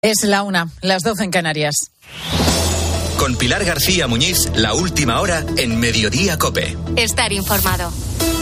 Es la 1, las 12 en Canarias. Con Pilar García Muñiz, la última hora en Mediodía COPE. Estar informado.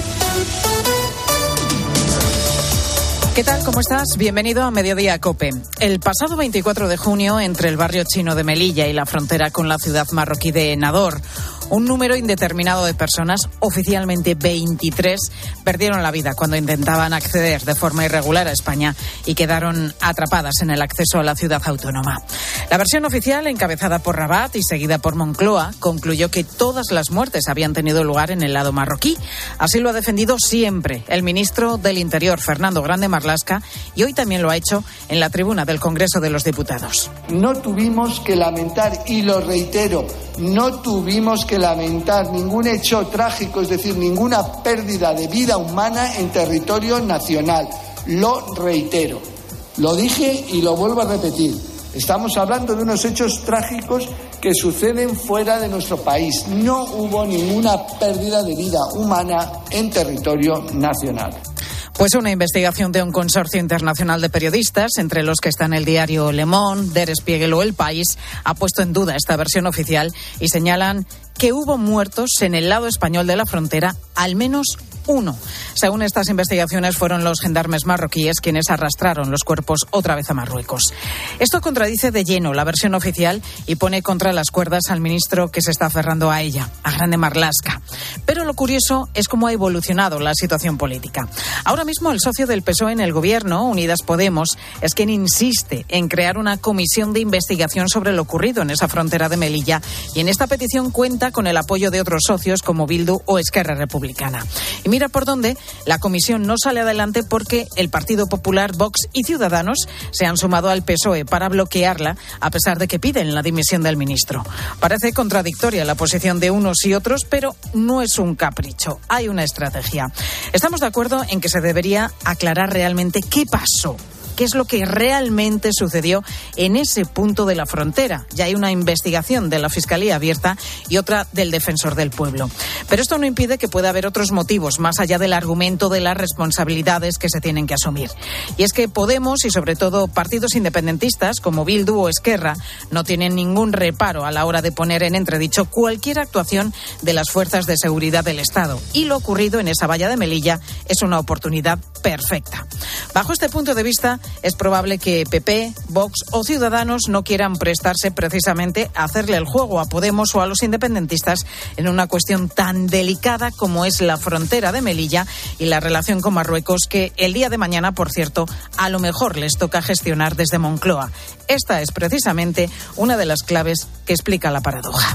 ¿Qué tal? ¿Cómo estás? Bienvenido a Mediodía COPE. El pasado 24 de junio, entre el barrio chino de Melilla y la frontera con la ciudad marroquí de Nador, un número indeterminado de personas, oficialmente 23, perdieron la vida cuando intentaban acceder de forma irregular a España y quedaron atrapadas en el acceso a la ciudad autónoma. La versión oficial, encabezada por Rabat y seguida por Moncloa, concluyó que todas las muertes habían tenido lugar en el lado marroquí. Así lo ha defendido siempre el ministro del Interior, Fernando Grande Marlaska, y hoy también lo ha hecho en la tribuna del Congreso de los Diputados. No tuvimos que lamentar, y lo reitero, no tuvimos que lamentar ningún hecho trágico, es decir, ninguna pérdida de vida humana en territorio nacional. Lo reitero, lo dije y lo vuelvo a repetir. Estamos hablando de unos hechos trágicos que suceden fuera de nuestro país. No hubo ninguna pérdida de vida humana en territorio nacional. Pues una investigación de un consorcio internacional de periodistas, entre los que están el diario Le Monde, Der Spiegel o El País, ha puesto en duda esta versión oficial y señalan que hubo muertos en el lado español de la frontera, al menos uno. Según estas investigaciones, fueron los gendarmes marroquíes quienes arrastraron los cuerpos otra vez a Marruecos. Esto contradice de lleno la versión oficial y pone contra las cuerdas al ministro que se está aferrando a ella, a Grande Marlaska. Pero lo curioso es cómo ha evolucionado la situación política. Ahora mismo el socio del PSOE en el gobierno, Unidas Podemos, es quien insiste en crear una comisión de investigación sobre lo ocurrido en esa frontera de Melilla, y en esta petición cuenta con el apoyo de otros socios como Bildu o Esquerra Republicana. Y mira por dónde, la comisión no sale adelante porque el Partido Popular, Vox y Ciudadanos se han sumado al PSOE para bloquearla, a pesar de que piden la dimisión del ministro. Parece contradictoria la posición de unos y otros, pero no es un capricho, hay una estrategia. Estamos de acuerdo en que se debería aclarar realmente qué pasó. ¿Qué es lo que realmente sucedió en ese punto de la frontera? Ya hay una investigación de la Fiscalía abierta y otra del Defensor del Pueblo. Pero esto no impide que pueda haber otros motivos, más allá del argumento de las responsabilidades que se tienen que asumir. Y es que Podemos y sobre todo partidos independentistas como Bildu o Esquerra no tienen ningún reparo a la hora de poner en entredicho cualquier actuación de las fuerzas de seguridad del Estado. Y lo ocurrido en esa valla de Melilla es una oportunidad perfecta. Bajo este punto de vista, es probable que PP, Vox o Ciudadanos no quieran prestarse precisamente a hacerle el juego a Podemos o a los independentistas en una cuestión tan delicada como es la frontera de Melilla y la relación con Marruecos, que el día de mañana, por cierto, a lo mejor les toca gestionar desde Moncloa. Esta es precisamente una de las claves que explica la paradoja.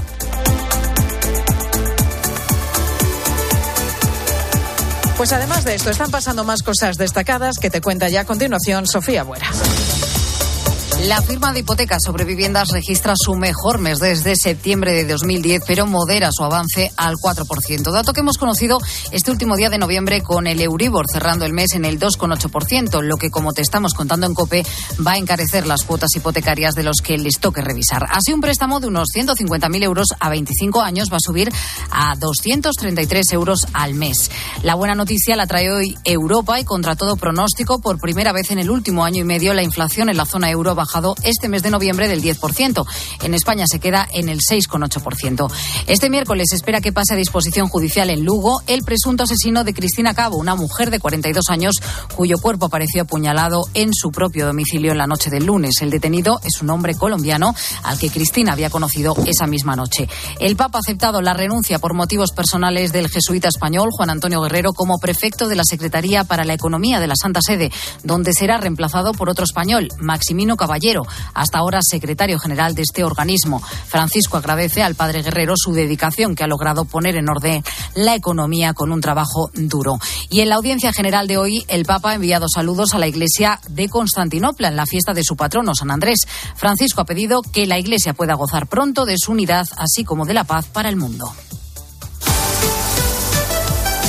Pues además de esto, están pasando más cosas destacadas que te cuenta ya a continuación Sofía Buera. La firma de hipotecas sobre viviendas registra su mejor mes desde septiembre de 2010, pero modera su avance al 4%. Dato que hemos conocido este último día de noviembre con el Euribor cerrando el mes en el 2,8%, lo que, como te estamos contando en COPE, va a encarecer las cuotas hipotecarias de los que les toque revisar. Así, un préstamo de unos 150.000 euros a 25 años va a subir a 233 euros al mes. La buena noticia la trae hoy Europa y, contra todo pronóstico, por primera vez en el último año y medio, la inflación en la zona euro ha bajado este mes de noviembre del 10%. En España se queda en el 6,8%. Este miércoles se espera que pase a disposición judicial en Lugo el presunto asesino de Cristina Cabo, una mujer de 42 años cuyo cuerpo apareció apuñalado en su propio domicilio en la noche del lunes. El detenido es un hombre colombiano al que Cristina había conocido esa misma noche. El Papa ha aceptado la renuncia por motivos personales del jesuita español Juan Antonio Guerrero como prefecto de la Secretaría para la Economía de la Santa Sede, donde será reemplazado por otro español, Maximino Caballero, hasta ahora secretario general de este organismo. Francisco agradece al padre Guerrero su dedicación, que ha logrado poner en orden la economía con un trabajo duro. Y en la audiencia general de hoy, el Papa ha enviado saludos a la Iglesia de Constantinopla en la fiesta de su patrono, San Andrés. Francisco ha pedido que la Iglesia pueda gozar pronto de su unidad, así como de la paz para el mundo.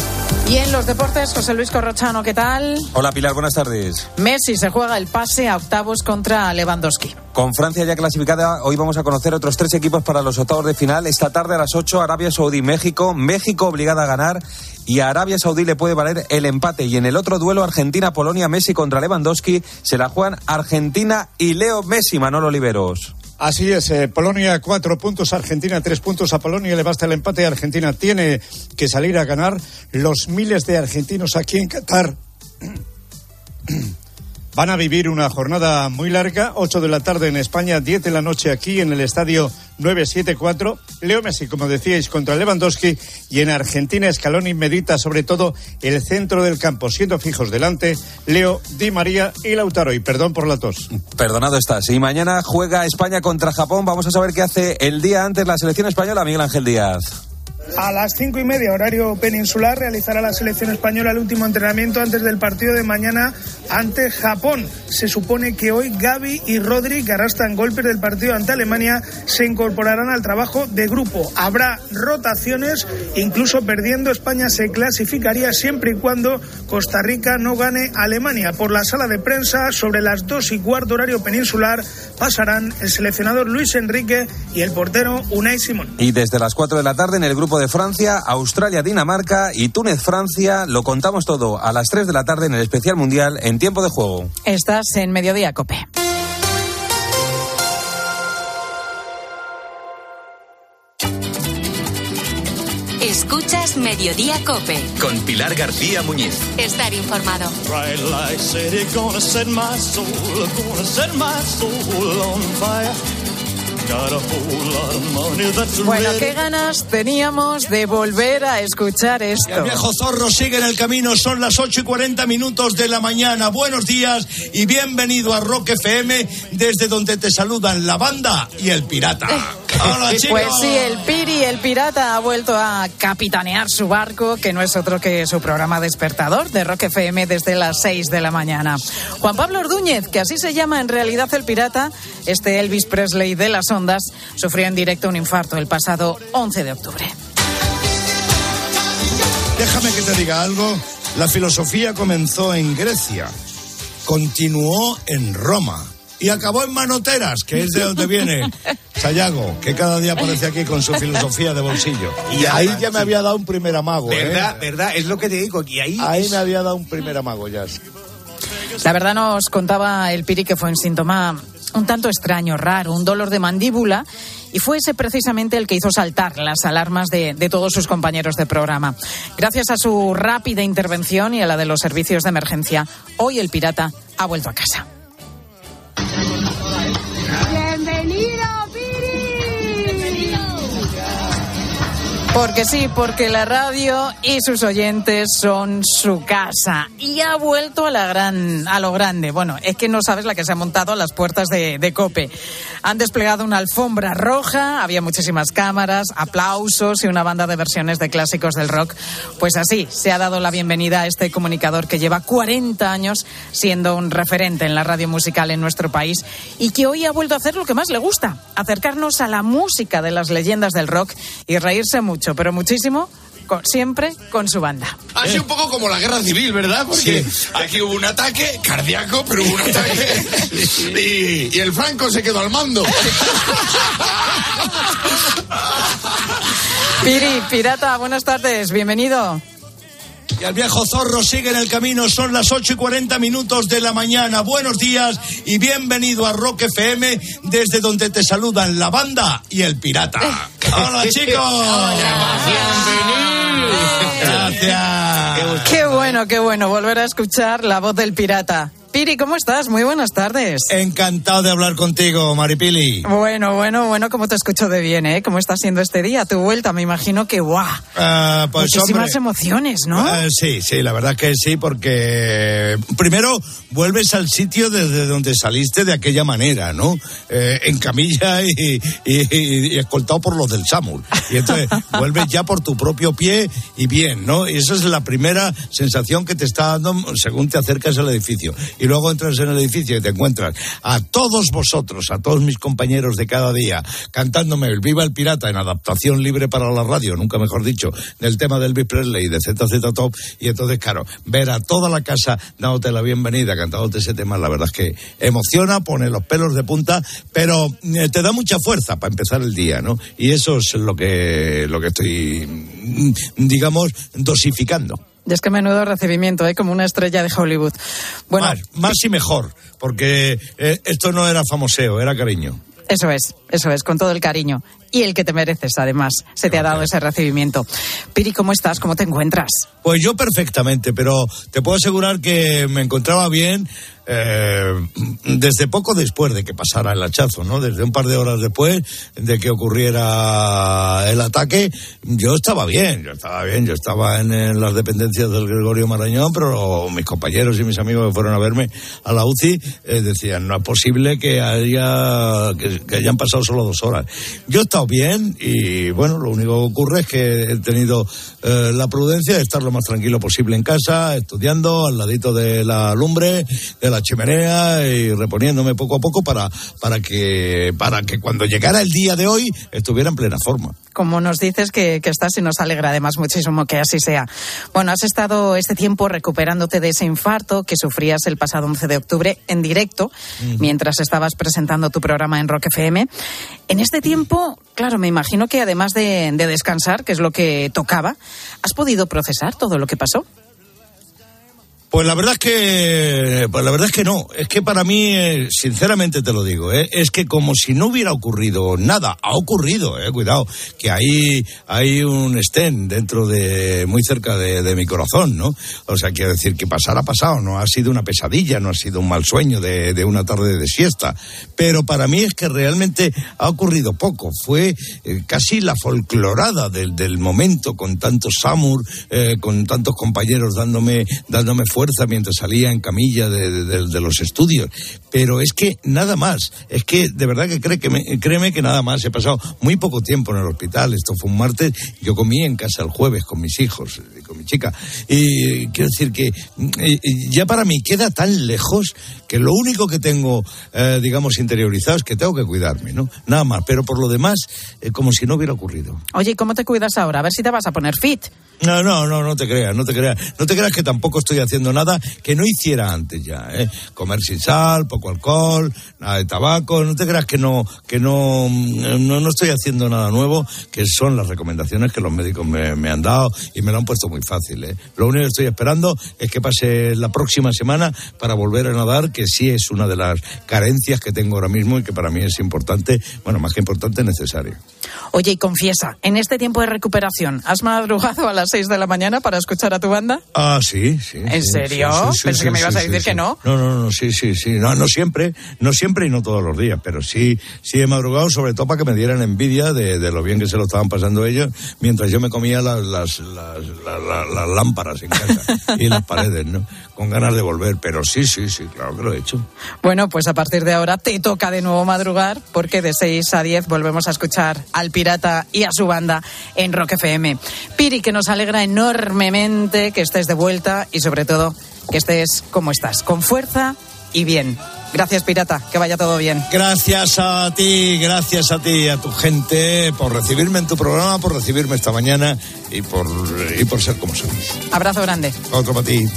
Y en los deportes, José Luis Corrochano, ¿qué tal? Hola Pilar, buenas tardes. Messi se juega el pase a octavos contra Lewandowski. Con Francia ya clasificada, hoy vamos a conocer otros 3 equipos para los octavos de final. Esta tarde a las 8, Arabia Saudí, México. México obligada a ganar y a Arabia Saudí le puede valer el empate. Y en el otro duelo, Argentina-Polonia, Messi contra Lewandowski, se la juegan Argentina y Leo Messi. Manolo Oliveros. Así es, Polonia 4 puntos, Argentina 3 puntos. A Polonia le basta el empate, Argentina tiene que salir a ganar. Los miles de argentinos aquí en Qatar van a vivir una jornada muy larga. 8 de la tarde en España, 10 de la noche aquí en el estadio 974. Leo Messi, como decíais, contra Lewandowski, y en Argentina Scaloni medita sobre todo el centro del campo, siendo fijos delante Leo, Di María y Lautaro. Y perdón por la tos. Perdonado estás. Y mañana juega España contra Japón. Vamos a saber qué hace el día antes la selección española. Miguel Ángel Díaz. A las 5:30, horario peninsular, realizará la selección española el último entrenamiento antes del partido de mañana ante Japón. Se supone que hoy Gavi y Rodri, que arrastran golpes del partido ante Alemania, se incorporarán al trabajo de grupo. Habrá rotaciones, incluso perdiendo España se clasificaría siempre y cuando Costa Rica no gane a Alemania. Por la sala de prensa, sobre las 2:15, horario peninsular, pasarán el seleccionador Luis Enrique y el portero Unai Simón. Y desde las 4 de la tarde en el grupo de Francia, Australia, Dinamarca y Túnez, Francia. Lo contamos todo a las 3 de la tarde en el especial mundial en tiempo de juego. Estás en Mediodía COPE. Escuchas Mediodía COPE. Con Pilar García Muñiz. Estar informado. Bueno, qué ganas teníamos de volver a escuchar esto. El viejo zorro sigue en el camino, son las 8:40 de la mañana. Buenos días y bienvenido a Rock FM, desde donde te saludan la banda y el pirata. Hola, chicos. Pues sí, el Piri, el pirata, ha vuelto a capitanear su barco, que no es otro que su programa despertador de Rock FM desde las 6 de la mañana. Juan Pablo Ordúñez, que así se llama en realidad el pirata, este Elvis Presley de las ondas, sufrió en directo un infarto el pasado 11 de octubre. Déjame que te diga algo. La filosofía comenzó en Grecia, continuó en Roma y acabó en Manoteras, que es de donde viene Sayago, que cada día aparece aquí con su filosofía de bolsillo. Y ahí ya me había dado un primer amago. ¿Verdad? Es lo que te digo. Y ahí me había dado un primer amago ya. La verdad, nos contaba el Piri que fue un síntoma un tanto extraño, raro, un dolor de mandíbula, y fue ese precisamente el que hizo saltar las alarmas de todos sus compañeros de programa. Gracias a su rápida intervención y a la de los servicios de emergencia, hoy el pirata ha vuelto a casa. ¡Bienvenido, Piri! Porque sí, porque la radio y sus oyentes son su casa. Y ha vuelto a lo grande. Bueno, es que no sabes la que se ha montado a las puertas de COPE. Han desplegado una alfombra roja, había muchísimas cámaras, aplausos y una banda de versiones de clásicos del rock. Pues así se ha dado la bienvenida a este comunicador que lleva 40 años siendo un referente en la radio musical en nuestro país y que hoy ha vuelto a hacer lo que más le gusta, acercarnos a la música de las leyendas del rock y reírse mucho, pero muchísimo, siempre con su banda. Ha sido un poco como la guerra civil, ¿verdad? Porque sí, aquí hubo un ataque cardíaco, pero hubo un ataque y el Franco se quedó al mando. Piri, pirata, buenas tardes, bienvenido. Y el viejo zorro sigue en el camino, son las 8:40 de la mañana. Buenos días y bienvenido a Rock FM, desde donde te saludan la banda y el pirata. ¡Hola, chicos! ¡Hola! Gracias. Qué bueno volver a escuchar la voz del pirata. Piri, ¿cómo estás? Muy buenas tardes. Encantado de hablar contigo, Maripili. Bueno, ¿cómo te escucho de bien, eh? ¿Cómo está siendo este día? Tu vuelta, me imagino que ¡guau! Pues, muchísimas emociones, ¿no? Sí, la verdad que sí, porque primero vuelves al sitio desde donde saliste de aquella manera, ¿no? En camilla y escoltado por los del SAMUR. Y entonces vuelves ya por tu propio pie y bien, ¿no? Y esa es la primera sensación que te está dando según te acercas al edificio. Y y luego entras en el edificio y te encuentras a todos vosotros, a todos mis compañeros de cada día, cantándome el Viva el Pirata en adaptación libre para la radio, nunca mejor dicho, del tema de Elvis Presley y de ZZ Top, y entonces, claro, ver a toda la casa dándote la bienvenida, cantándote ese tema, la verdad es que emociona, pone los pelos de punta, pero te da mucha fuerza para empezar el día, ¿no? Y eso es lo que estoy, digamos, dosificando. Y es que menudo recibimiento, como una estrella de Hollywood. Bueno, más y mejor, porque esto no era famoseo, era cariño. Eso es, con todo el cariño. Y el que te mereces, además, se te ha dado ese recibimiento. Piri, ¿cómo estás? ¿Cómo te encuentras? Pues yo perfectamente, pero te puedo asegurar que me encontraba bien desde poco después de que pasara el hachazo, ¿no? Desde un par de horas después de que ocurriera el ataque, yo estaba bien, yo estaba en las dependencias del Gregorio Marañón, pero mis compañeros y mis amigos que fueron a verme a la UCI decían, no es posible que hayan pasado solo 2 horas. Yo he estado bien y, bueno, lo único que ocurre es que he tenido la prudencia de estar lo más tranquilo posible en casa, estudiando al ladito de la lumbre, de la chimenea y reponiéndome poco a poco para que cuando llegara el día de hoy estuviera en plena forma. Como nos dices que estás y nos alegra además muchísimo que así sea. Bueno, has estado este tiempo recuperándote de ese infarto que sufrías el pasado 11 de octubre en directo, mientras estabas presentando tu programa en Rock FM. En este tiempo, claro, me imagino que además de descansar, que es lo que tocaba, ¿has podido procesar todo lo que pasó? Pues la verdad es que no. Es que para mí, sinceramente te lo digo, es que como si no hubiera ocurrido nada. Ha ocurrido, cuidado, que hay un stent dentro muy cerca de mi corazón, ¿no? O sea, quiero decir que pasar ha pasado, no ha sido una pesadilla, no ha sido un mal sueño de una tarde de siesta. Pero para mí es que realmente ha ocurrido poco. Fue casi la folclorada del momento, con tantos SAMUR, con tantos compañeros dándome fuerza mientras salía en camilla de los estudios, pero es que nada más, es que de verdad que créeme que nada más. He pasado muy poco tiempo en el hospital, esto fue un martes, yo comí en casa el jueves con mis hijos, con mi chica, y quiero decir que ya para mí queda tan lejos que lo único que tengo, digamos, interiorizado es que tengo que cuidarme, ¿no? Nada más, pero por lo demás, como si no hubiera ocurrido. Oye, ¿y cómo te cuidas ahora? A ver si te vas a poner fit. No te creas. No te creas que tampoco estoy haciendo nada que no hiciera antes ya, Comer sin sal, poco alcohol, nada de tabaco. No te creas que no estoy haciendo nada nuevo, que son las recomendaciones que los médicos me han dado y me lo han puesto muy fácil, Lo único que estoy esperando es que pase la próxima semana para volver a nadar, que sí es una de las carencias que tengo ahora mismo y que para mí es importante, bueno, más que importante, necesario. Oye, y confiesa, en este tiempo de recuperación, ¿has madrugado a las 6 de la mañana para escuchar a tu banda? Ah, sí. ¿En serio? Pensé que me ibas a decir que no. No, sí. No siempre y no todos los días, pero sí he madrugado, sobre todo para que me dieran envidia de lo bien que se lo estaban pasando ellos, mientras yo me comía las lámparas en casa y las paredes, ¿no? Con ganas de volver, pero sí, claro que lo he hecho. Bueno, pues a partir de ahora te toca de nuevo madrugar, porque de 6 a 10 volvemos a escuchar al Pirata y a su banda en Rock FM. Piri, que nos alegra enormemente que estés de vuelta y sobre todo que estés como estás, con fuerza y bien. Gracias, Pirata, que vaya todo bien. Gracias a ti, a tu gente, por recibirme en tu programa, por recibirme esta mañana y por ser como sois. Abrazo grande. Otro para ti.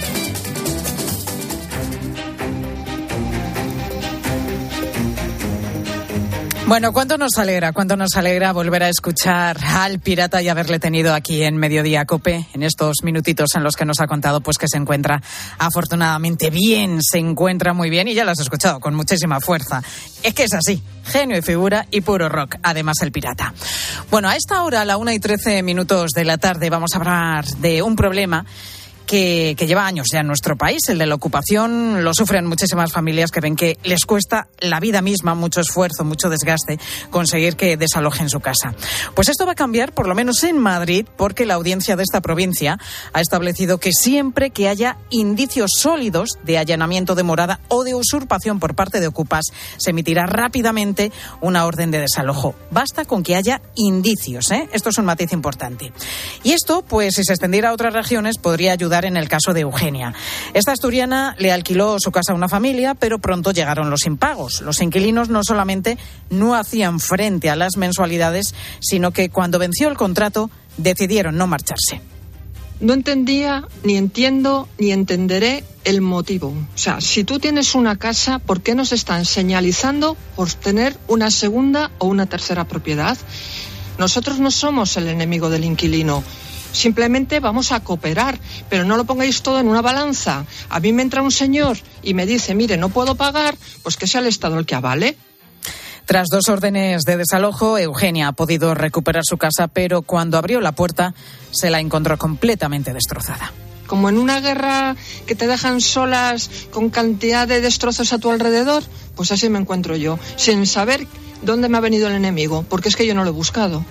Bueno, ¿cuánto nos alegra volver a escuchar al Pirata y haberle tenido aquí en Mediodía COPE, en estos minutitos en los que nos ha contado pues que se encuentra afortunadamente bien, se encuentra muy bien y ya lo has escuchado con muchísima fuerza. Es que es así, genio y figura y puro rock, además el Pirata. Bueno, a esta hora, a la 1:13 de la tarde, vamos a hablar de un problema que lleva años ya en nuestro país, el de la ocupación. Lo sufren muchísimas familias que ven que les cuesta la vida misma, mucho esfuerzo, mucho desgaste, conseguir que desalojen su casa. Pues esto va a cambiar, por lo menos en Madrid, porque la audiencia de esta provincia ha establecido que siempre que haya indicios sólidos de allanamiento de morada o de usurpación por parte de ocupas, se emitirá rápidamente una orden de desalojo. Basta con que haya indicios, Esto es un matiz importante. Y esto, pues si se extendiera a otras regiones, podría ayudar similar en el caso de Eugenia. Esta asturiana le alquiló su casa a una familia, pero pronto llegaron los impagos. Los inquilinos no solamente no hacían frente a las mensualidades, sino que cuando venció el contrato decidieron no marcharse. No entendía, ni entiendo, ni entenderé el motivo. O sea, si tú tienes una casa, ¿por qué nos están señalizando por tener una segunda o una tercera propiedad? Nosotros no somos el enemigo del inquilino. Simplemente vamos a cooperar, pero no lo pongáis todo en una balanza. A mí me entra un señor y me dice, mire, no puedo pagar, pues que sea el Estado el que avale. Tras 2 órdenes de desalojo, Eugenia ha podido recuperar su casa, pero cuando abrió la puerta se la encontró completamente destrozada. Como en una guerra que te dejan solas con cantidad de destrozos a tu alrededor, pues así me encuentro yo, sin saber dónde me ha venido el enemigo, porque es que yo no lo he buscado.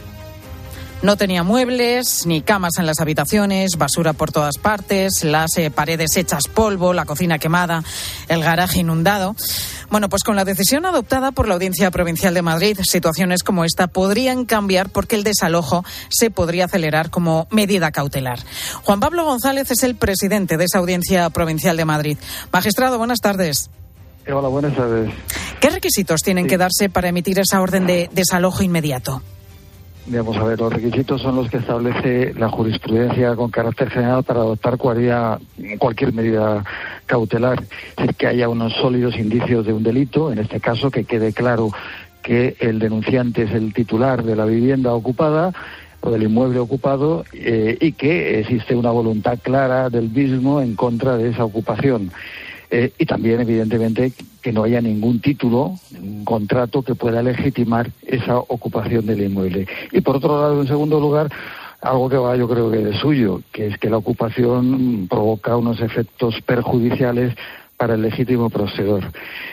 No tenía muebles, ni camas en las habitaciones, basura por todas partes, las paredes hechas polvo, la cocina quemada, el garaje inundado. Bueno, pues con la decisión adoptada por la Audiencia Provincial de Madrid, situaciones como esta podrían cambiar porque el desalojo se podría acelerar como medida cautelar. Juan Pablo González es el presidente de esa Audiencia Provincial de Madrid. Magistrado, buenas tardes. Hola, buenas tardes. ¿Qué requisitos tienen que darse para emitir esa orden de desalojo inmediato? Vamos a ver, los requisitos son los que establece la jurisprudencia con carácter general para adoptar cualquier medida cautelar. Es decir, que haya unos sólidos indicios de un delito, en este caso que quede claro que el denunciante es el titular de la vivienda ocupada o del inmueble ocupado y que existe una voluntad clara del mismo en contra de esa ocupación. Y también, evidentemente, que no haya ningún título, un contrato que pueda legitimar esa ocupación del inmueble. Y por otro lado, en segundo lugar, algo que va yo creo que de suyo, que es que la ocupación provoca unos efectos perjudiciales para el legítimo poseedor.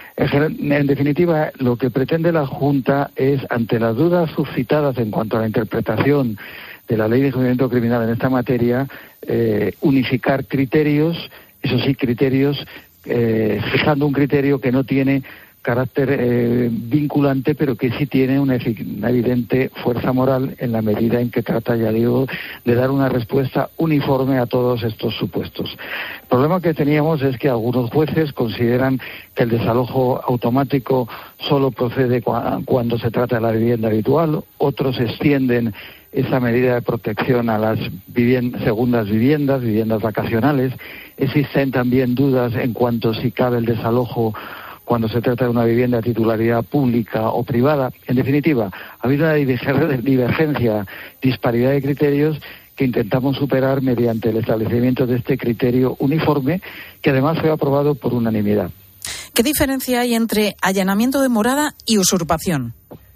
En definitiva, lo que pretende la Junta es, ante las dudas suscitadas en cuanto a la interpretación de la Ley de Enjuiciamiento Criminal en esta materia, unificar criterios, eso sí, criterios fijando un criterio que no tiene carácter vinculante, pero que sí tiene una evidente fuerza moral en la medida en que trata, ya digo, de dar una respuesta uniforme a todos estos supuestos. El problema que teníamos es que algunos jueces consideran que el desalojo automático solo procede cuando se trata de la vivienda habitual, otros extienden esa medida de protección a las segundas viviendas vacacionales. Existen también dudas en cuanto si cabe el desalojo cuando se trata de una vivienda de titularidad pública o privada. En definitiva, ha habido una divergencia, disparidad de criterios que intentamos superar mediante el establecimiento de este criterio uniforme, que además fue aprobado por unanimidad. ¿Qué diferencia hay entre allanamiento de morada y usurpación?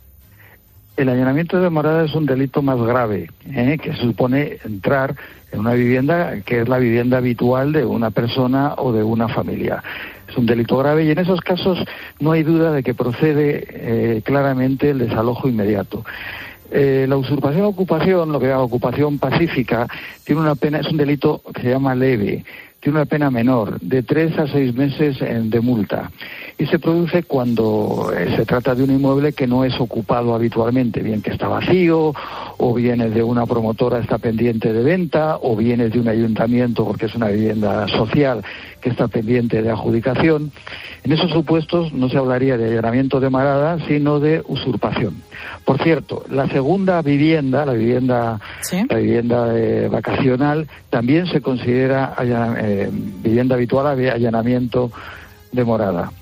El allanamiento de morada es un delito más grave, que supone entrar en una vivienda que es la vivienda habitual de una persona o de una familia. Es un delito grave y en esos casos no hay duda de que procede claramente el desalojo inmediato. La usurpación ocupación, lo que llama ocupación pacífica, tiene una pena, es un delito que se llama leve, tiene una pena menor, de 3 a 6 meses de multa. Y se produce cuando se trata de un inmueble que no es ocupado habitualmente, bien que está vacío, o bien es de una promotora, está pendiente de venta, o bien es de un ayuntamiento porque es una vivienda social que está pendiente de adjudicación. En esos supuestos no se hablaría de allanamiento de morada, sino de usurpación. Por cierto, la segunda vivienda, la vivienda vacacional, también se considera vivienda habitual, allanamiento de morada.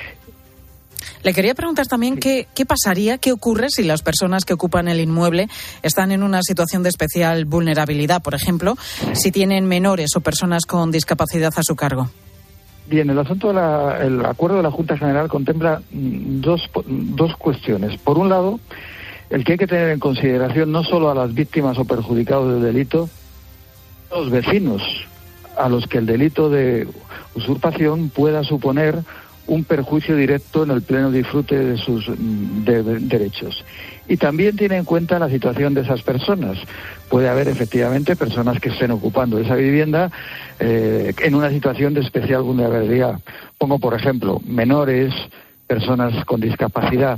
Le quería preguntar también qué pasaría, qué ocurre si las personas que ocupan el inmueble están en una situación de especial vulnerabilidad, por ejemplo, si tienen menores o personas con discapacidad a su cargo. Bien, el asunto el acuerdo de la Junta General contempla dos cuestiones. Por un lado, el que hay que tener en consideración no solo a las víctimas o perjudicados del delito, a los vecinos a los que el delito de usurpación pueda suponer un perjuicio directo en el pleno disfrute de sus derechos. Y también tiene en cuenta la situación de esas personas. Puede haber efectivamente personas que estén ocupando esa vivienda en una situación de especial vulnerabilidad. Pongo, por ejemplo, menores, personas con discapacidad.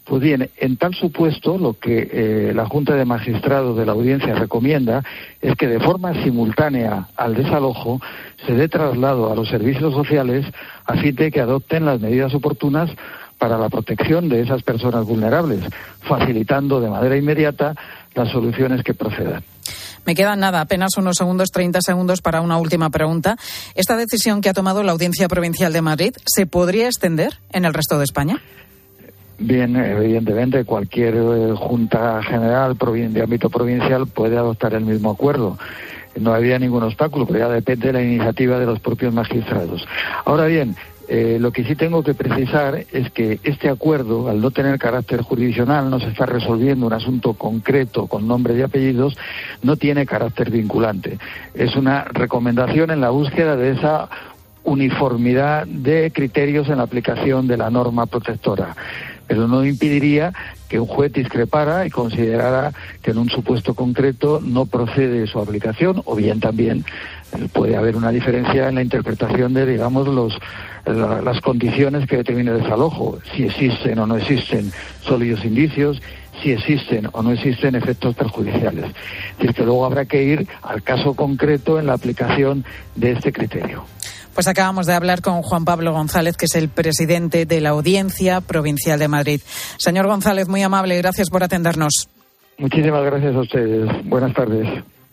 Pues bien, en tal supuesto, lo que la Junta de Magistrados de la Audiencia recomienda es que de forma simultánea al desalojo se dé traslado a los servicios sociales a fin de que adopten las medidas oportunas para la protección de esas personas vulnerables, facilitando de manera inmediata las soluciones que procedan. Me quedan apenas unos segundos, 30 segundos para una última pregunta. ¿Esta decisión que ha tomado la Audiencia Provincial de Madrid se podría extender en el resto de España? Bien, evidentemente cualquier Junta General de ámbito provincial puede adoptar el mismo acuerdo. No había ningún obstáculo, pero ya depende de la iniciativa de los propios magistrados. Ahora bien, lo que sí tengo que precisar es que este acuerdo, al no tener carácter jurisdiccional, no se está resolviendo un asunto concreto con nombres y apellidos, no tiene carácter vinculante. Es una recomendación en la búsqueda de esa uniformidad de criterios en la aplicación de la norma protectora. Pero no impediría que un juez discrepara y considerara que en un supuesto concreto no procede su aplicación, o bien también puede haber una diferencia en la interpretación de, digamos, las condiciones que determina el desalojo, si existen o no existen sólidos indicios, si existen o no existen efectos perjudiciales. Es decir, que luego habrá que ir al caso concreto en la aplicación de este criterio. Pues acabamos de hablar con Juan Pablo González, que es el presidente de la Audiencia Provincial de Madrid. Señor González, muy amable, gracias por atendernos. Muchísimas gracias a ustedes. Buenas tardes.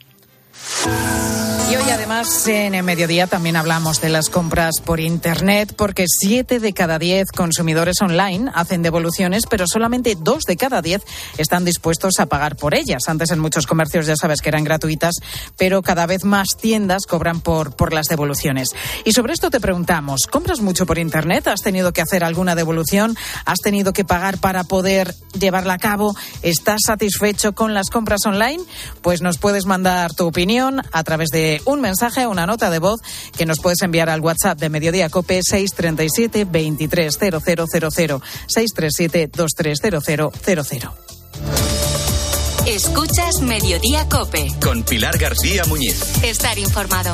Y hoy además en el mediodía también hablamos de las compras por Internet, porque 7 de cada 10 consumidores online hacen devoluciones, pero solamente 2 de cada 10 están dispuestos a pagar por ellas. Antes en muchos comercios ya sabes que eran gratuitas, pero cada vez más tiendas cobran por las devoluciones. Y sobre esto te preguntamos, ¿compras mucho por Internet? ¿Has tenido que hacer alguna devolución? ¿Has tenido que pagar para poder llevarla a cabo? ¿Estás satisfecho con las compras online? Pues nos puedes mandar tu opinión a través de un mensaje, una nota de voz que nos puedes enviar al WhatsApp de Mediodía COPE 637 230000 637 230000. Escuchas Mediodía COPE con Pilar García Muñiz. Estar informado.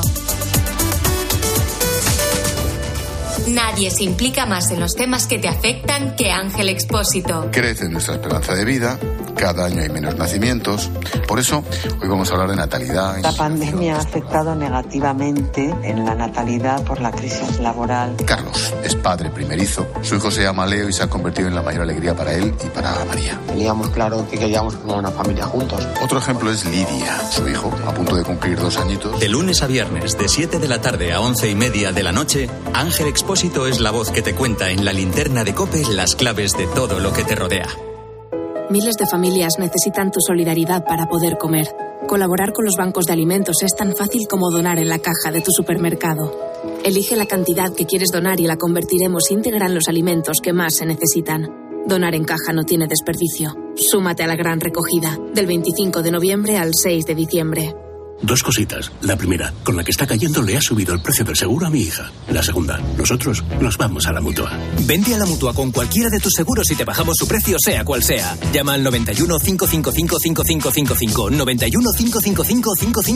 Nadie se implica más en los temas que te afectan que Ángel Expósito. Crece nuestra esperanza de vida, cada año hay menos nacimientos. Por eso, hoy vamos a hablar de natalidad. La pandemia ha afectado negativamente en la natalidad por la crisis laboral. Carlos es padre primerizo. Su hijo se llama Leo y se ha convertido en la mayor alegría para él y para María. Teníamos claro que queríamos formar una familia juntos. Otro ejemplo es Lidia, su hijo, a punto de cumplir 2 añitos. De lunes a viernes, de 7 de la tarde a 11:30 de la noche, Ángel Expósito es la voz que te cuenta en la linterna de COPE las claves de todo lo que te rodea. Miles de familias necesitan tu solidaridad para poder comer. Colaborar con los bancos de alimentos es tan fácil como donar en la caja de tu supermercado. Elige la cantidad que quieres donar y la convertiremos íntegra en los alimentos que más se necesitan. Donar en caja no tiene desperdicio. Súmate a la gran recogida, del 25 de noviembre al 6 de diciembre. 2 cositas. La primera, con la que está cayendo le ha subido el precio del seguro a mi hija. La segunda, nosotros nos vamos a la Mutua. Vente a la Mutua con cualquiera de tus seguros y te bajamos su precio sea cual sea. Llama al 91 555 5555. 91 555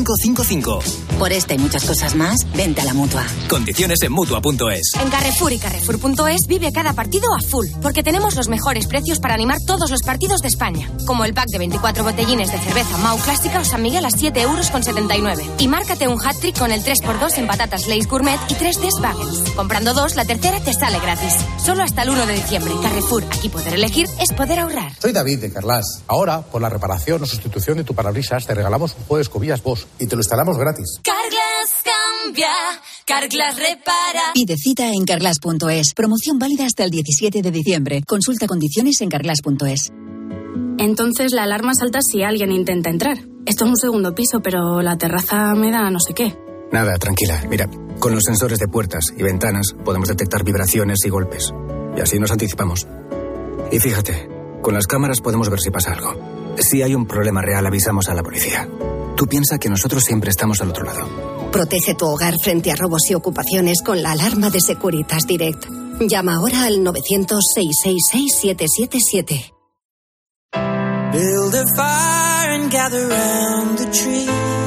5555. Por esta y muchas cosas más, vente a la Mutua. Condiciones en Mutua.es. En Carrefour y Carrefour.es vive cada partido a full, porque tenemos los mejores precios para animar todos los partidos de España. Como el pack de 24 botellines de cerveza Mau Clásica o San Miguel a 7,79 €. Y márcate un hat-trick con el 3x2 en patatas Lay's Gourmet y 3 Test Bagels. Comprando 2, la tercera te sale gratis. Solo hasta el 1 de diciembre. Carrefour, aquí poder elegir es poder ahorrar. Soy David de Carglass. Ahora, por la reparación o sustitución de tu parabrisas, te regalamos un juego de escobillas Bosch y te lo instalamos gratis. Carglass cambia, Carglass repara. Pide cita en Carglass.es. Promoción válida hasta el 17 de diciembre. Consulta condiciones en Carglass.es. Entonces la alarma salta si alguien intenta entrar. Esto es un segundo piso, pero la terraza me da no sé qué. Nada, tranquila. Mira, con los sensores de puertas y ventanas podemos detectar vibraciones y golpes. Y así nos anticipamos. Y fíjate, con las cámaras podemos ver si pasa algo. Si hay un problema real, avisamos a la policía. Tú piensa que nosotros siempre estamos al otro lado. Protege tu hogar frente a robos y ocupaciones con la alarma de Securitas Direct. Llama ahora al 900-666-777. Build a fire and gather round the tree.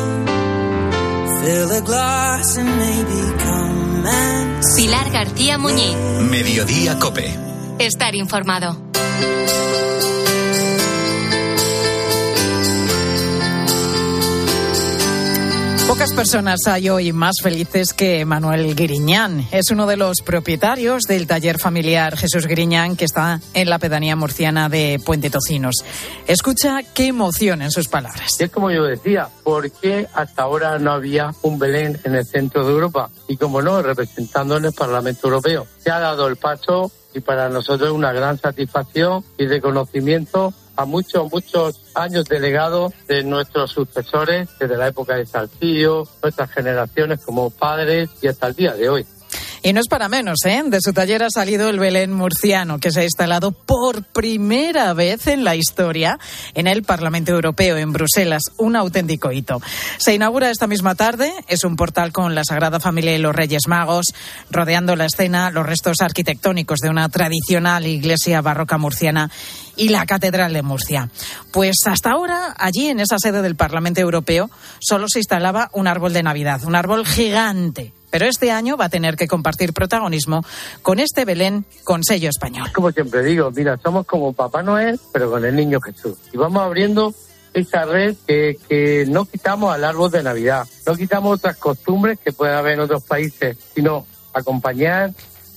Fill a glass and maybe come and... Pilar García Muñiz. Mediodía COPE. Estar informado. Pocas personas hay hoy más felices que Manuel Griñán. Es uno de los propietarios del taller familiar Jesús Griñán, que está en la pedanía murciana de Puente Tocinos. Escucha qué emoción en sus palabras. Es como yo decía, ¿por qué hasta ahora no había un Belén en el centro de Europa? Y como no, representando en el Parlamento Europeo. Se ha dado el paso y para nosotros es una gran satisfacción y reconocimiento a muchos años de legado de nuestros sucesores desde la época de Salcillo, nuestras generaciones como padres y hasta el día de hoy. Y no es para menos, ¿eh? De su taller ha salido el Belén murciano, que se ha instalado por primera vez en la historia en el Parlamento Europeo, en Bruselas. Un auténtico hito. Se inaugura esta misma tarde. Es un portal con la Sagrada Familia y los Reyes Magos, rodeando la escena los restos arquitectónicos de una tradicional iglesia barroca murciana y la Catedral de Murcia. Pues hasta ahora, allí en esa sede del Parlamento Europeo, solo se instalaba un árbol de Navidad, un árbol gigante. Pero este año va a tener que compartir protagonismo con este Belén con sello español. Como siempre digo, mira, somos como Papá Noel, pero con el Niño Jesús. Y vamos abriendo esa red que no quitamos al árbol de Navidad, no quitamos otras costumbres que pueden haber en otros países, sino acompañar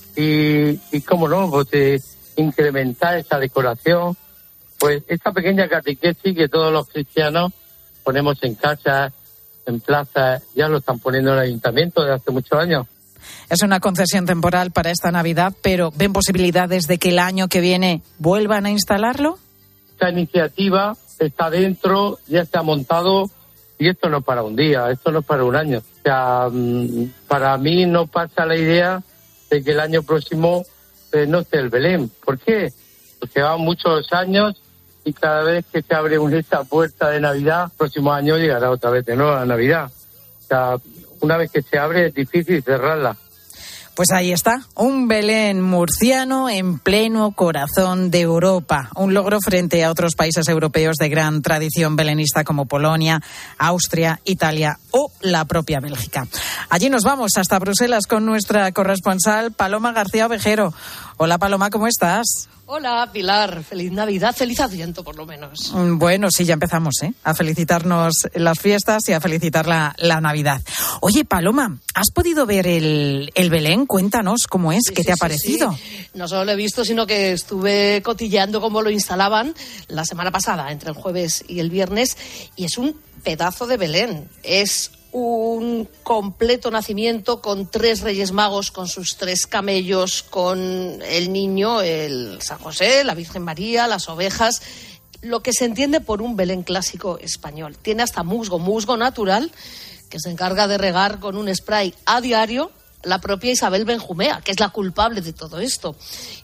y cómo no, pues incrementar esa decoración. Pues esta pequeña catequesis que todos los cristianos ponemos en casa, en plaza, ya lo están poniendo en el ayuntamiento desde hace muchos años. Es una concesión temporal para esta Navidad, pero ¿ven posibilidades de que el año que viene vuelvan a instalarlo? Esta iniciativa está dentro, ya se ha montado, y esto no es para un día, esto no es para un año. O sea, para mí no pasa la idea de que el año próximo no esté el Belén. ¿Por qué? Porque van muchos años y cada vez que se abre esta puerta de Navidad, el próximo año llegará otra vez de nuevo la Navidad. O sea, una vez que se abre es difícil cerrarla. Pues ahí está, un Belén murciano en pleno corazón de Europa. Un logro frente a otros países europeos de gran tradición belenista como Polonia, Austria, Italia o la propia Bélgica. Allí nos vamos hasta Bruselas con nuestra corresponsal Paloma García Ovejero. Hola Paloma, ¿cómo estás? Hola Pilar, feliz Navidad, feliz Adviento por lo menos. Bueno, sí, ya empezamos, a felicitarnos las fiestas y a felicitar la Navidad. Oye Paloma, ¿has podido ver el Belén? Cuéntanos cómo es, ¿qué te ha parecido? Sí. No solo lo he visto, sino que estuve cotilleando cómo lo instalaban la semana pasada, entre el jueves y el viernes, y es un pedazo de Belén. Es un completo nacimiento con 3 Reyes Magos, con sus 3 camellos, con el niño, el San José, la Virgen María, las ovejas, lo que se entiende por un Belén clásico español. Tiene hasta musgo natural, que se encarga de regar con un spray a diario la propia Isabel Benjumea, que es la culpable de todo esto.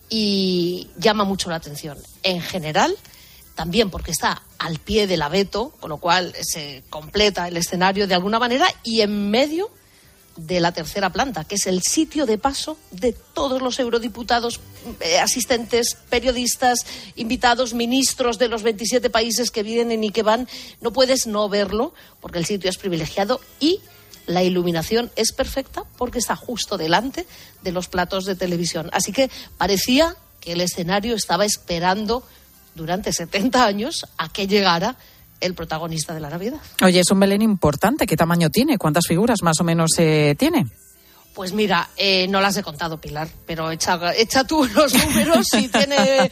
Y llama mucho la atención. En general, también porque está al pie del abeto, con lo cual se completa el escenario de alguna manera, y en medio de la tercera planta, que es el sitio de paso de todos los eurodiputados, asistentes, periodistas, invitados, ministros de los 27 países que vienen y que van. No puedes no verlo, porque el sitio es privilegiado y la iluminación es perfecta porque está justo delante de los platos de televisión. Así que parecía que el escenario estaba esperando durante 70 años a que llegara el protagonista de la Navidad. Oye, es un Belén importante. ¿Qué tamaño tiene? ¿Cuántas figuras más o menos tiene? Pues mira, no las he contado, Pilar, pero echa tú los números. Si tiene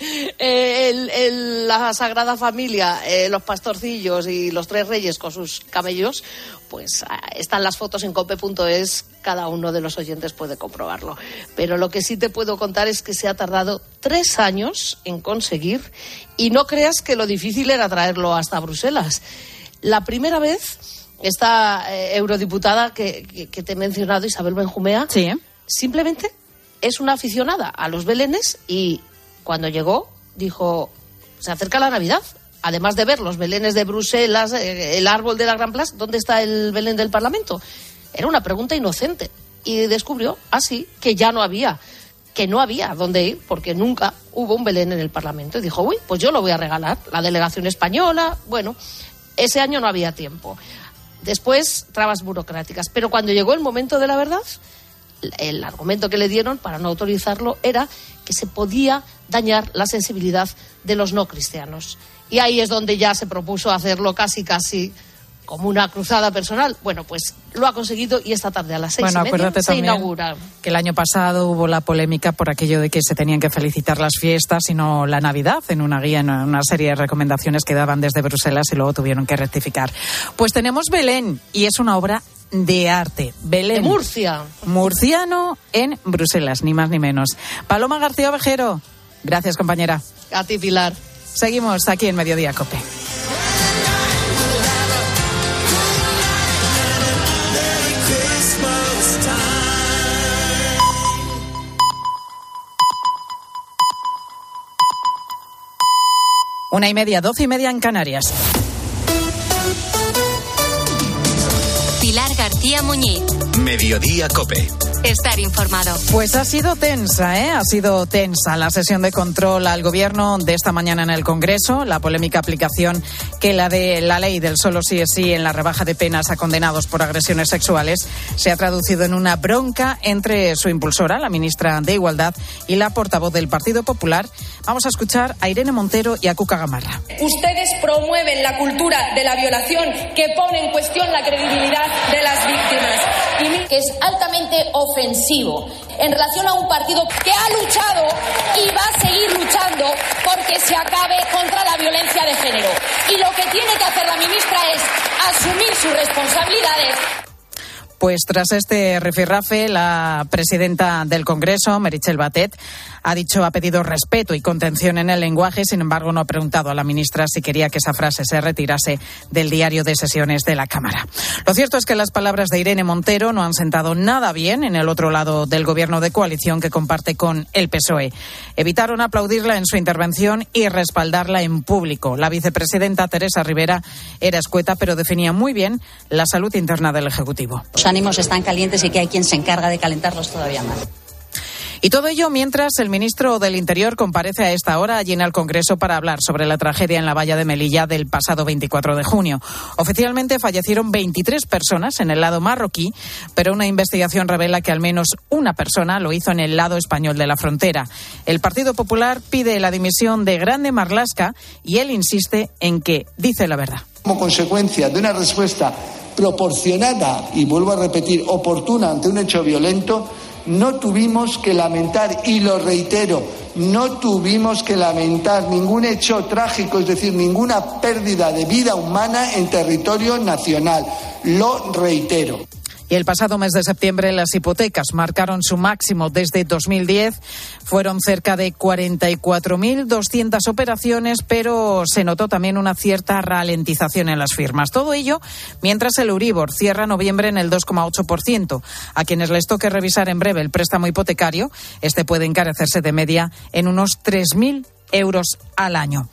la Sagrada Familia, los pastorcillos y los 3 reyes con sus camellos, pues están las fotos en cope.es, cada uno de los oyentes puede comprobarlo. Pero lo que sí te puedo contar es que se ha tardado 3 años en conseguir, y no creas que lo difícil era traerlo hasta Bruselas. La primera vez, esta eurodiputada que te he mencionado, Isabel Benjumea, sí, simplemente es una aficionada a los belenes, y cuando llegó dijo, se acerca la Navidad. Además de ver los belenes de Bruselas, el árbol de la Gran Place, ¿dónde está el Belén del Parlamento? Era una pregunta inocente. Y descubrió así que ya no había, que no había dónde ir, porque nunca hubo un Belén en el Parlamento. Y dijo, uy, pues yo lo voy a regalar. La delegación española, bueno, ese año no había tiempo. Después, trabas burocráticas. Pero cuando llegó el momento de la verdad, el argumento que le dieron para no autorizarlo era que se podía dañar la sensibilidad de los no cristianos. Y ahí es donde ya se propuso hacerlo casi como una cruzada personal. Bueno, pues lo ha conseguido y esta tarde a las 6:30 se inaugura. Que el año pasado hubo la polémica por aquello de que se tenían que felicitar las fiestas y no la Navidad, en una guía, en una serie de recomendaciones que daban desde Bruselas y luego tuvieron que rectificar. Pues tenemos Belén y es una obra de arte. Belén. De Murcia. Murciano en Bruselas, ni más ni menos. Paloma García Ovejero. Gracias, compañera. A ti, Pilar. Seguimos aquí en Mediodía COPE. Una y media, 12:30 en Canarias. Pilar García Muñiz. Mediodía COPE. Estar informado. Pues ha sido tensa, ¿eh? Ha sido tensa la sesión de control al gobierno de esta mañana en el Congreso. La polémica aplicación que la de la ley del solo sí es sí en la rebaja de penas a condenados por agresiones sexuales se ha traducido en una bronca entre su impulsora, la ministra de Igualdad, y la portavoz del Partido Popular. Vamos a escuchar a Irene Montero y a Cuca Gamarra. Ustedes promueven la cultura de la violación que pone en cuestión la credibilidad de las víctimas. Y que es altamente ofensivo en relación a un partido que ha luchado y va a seguir luchando porque se acabe contra la violencia de género. Y lo que tiene que hacer la ministra es asumir sus responsabilidades. Pues tras este rifirrafe, la presidenta del Congreso, Meritxell Batet, ha pedido respeto y contención en el lenguaje. Sin embargo, no ha preguntado a la ministra si quería que esa frase se retirase del diario de sesiones de la Cámara. Lo cierto es que las palabras de Irene Montero no han sentado nada bien en el otro lado del gobierno de coalición que comparte con el PSOE. Evitaron aplaudirla en su intervención y respaldarla en público. La vicepresidenta Teresa Rivera era escueta, pero definía muy bien la salud interna del Ejecutivo. Los ánimos están calientes y que hay quien se encarga de calentarlos todavía más. Y todo ello mientras el ministro del Interior comparece a esta hora allí en el Congreso para hablar sobre la tragedia en la valla de Melilla del pasado 24 de junio. Oficialmente fallecieron 23 personas en el lado marroquí, pero una investigación revela que al menos una persona lo hizo en el lado español de la frontera. El Partido Popular pide la dimisión de Grande Marlaska y él insiste en que dice la verdad. Como consecuencia de una respuesta proporcionada y, vuelvo a repetir, oportuna ante un hecho violento, no tuvimos que lamentar, y lo reitero, no tuvimos que lamentar ningún hecho trágico, es decir, ninguna pérdida de vida humana en territorio nacional. Lo reitero. Y el pasado mes de septiembre las hipotecas marcaron su máximo desde 2010. Fueron cerca de 44.200 operaciones, pero se notó también una cierta ralentización en las firmas. Todo ello mientras el Euribor cierra noviembre en el 2,8%. A quienes les toque revisar en breve el préstamo hipotecario, este puede encarecerse de media en unos 3.000 euros al año.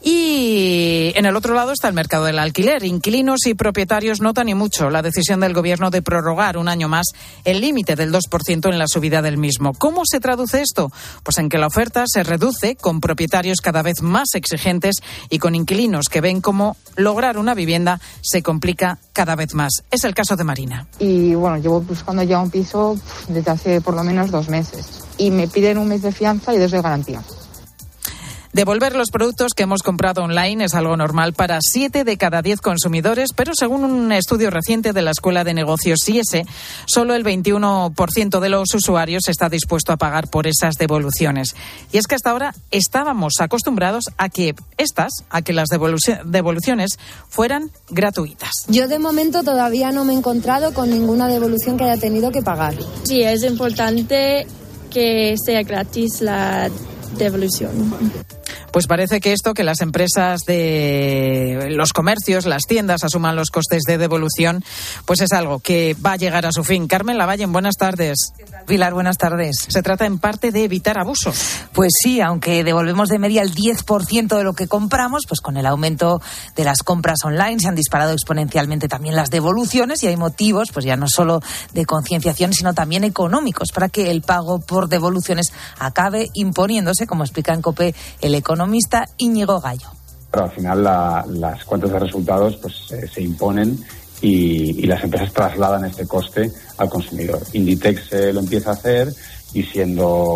Y en el otro lado está el mercado del alquiler. Inquilinos y propietarios notan y mucho la decisión del Gobierno de prorrogar un año más el límite del 2% en la subida del mismo. ¿Cómo se traduce esto? Pues en que la oferta se reduce, con propietarios cada vez más exigentes y con inquilinos que ven cómo lograr una vivienda se complica cada vez más. Es el caso de Marina. Y bueno, llevo buscando ya un piso desde hace por lo menos 2 meses. Y me piden un mes de fianza y 2 de garantía. Devolver los productos que hemos comprado online es algo normal para 7 de cada 10 consumidores, pero según un estudio reciente de la Escuela de Negocios IESE, solo el 21% de los usuarios está dispuesto a pagar por esas devoluciones. Y es que hasta ahora estábamos acostumbrados a que las devoluciones fueran gratuitas. Yo de momento todavía no me he encontrado con ninguna devolución que haya tenido que pagar. Sí, es importante que sea gratis la devolución. Pues parece que que las empresas de los comercios, las tiendas asuman los costes de devolución, pues es algo que va a llegar a su fin. Carmen Lavallen, buenas tardes. Pilar, buenas tardes. Se trata en parte de evitar abusos. Pues sí, aunque devolvemos de media el 10% de lo que compramos, pues con el aumento de las compras online se han disparado exponencialmente también las devoluciones y hay motivos, pues ya no solo de concienciación, sino también económicos, para que el pago por devoluciones acabe imponiéndose, como explica en COPE el economista Íñigo Gallo. Pero al final las cuentas de resultados pues se imponen y las empresas trasladan este coste al consumidor. Inditex lo empieza a hacer y siendo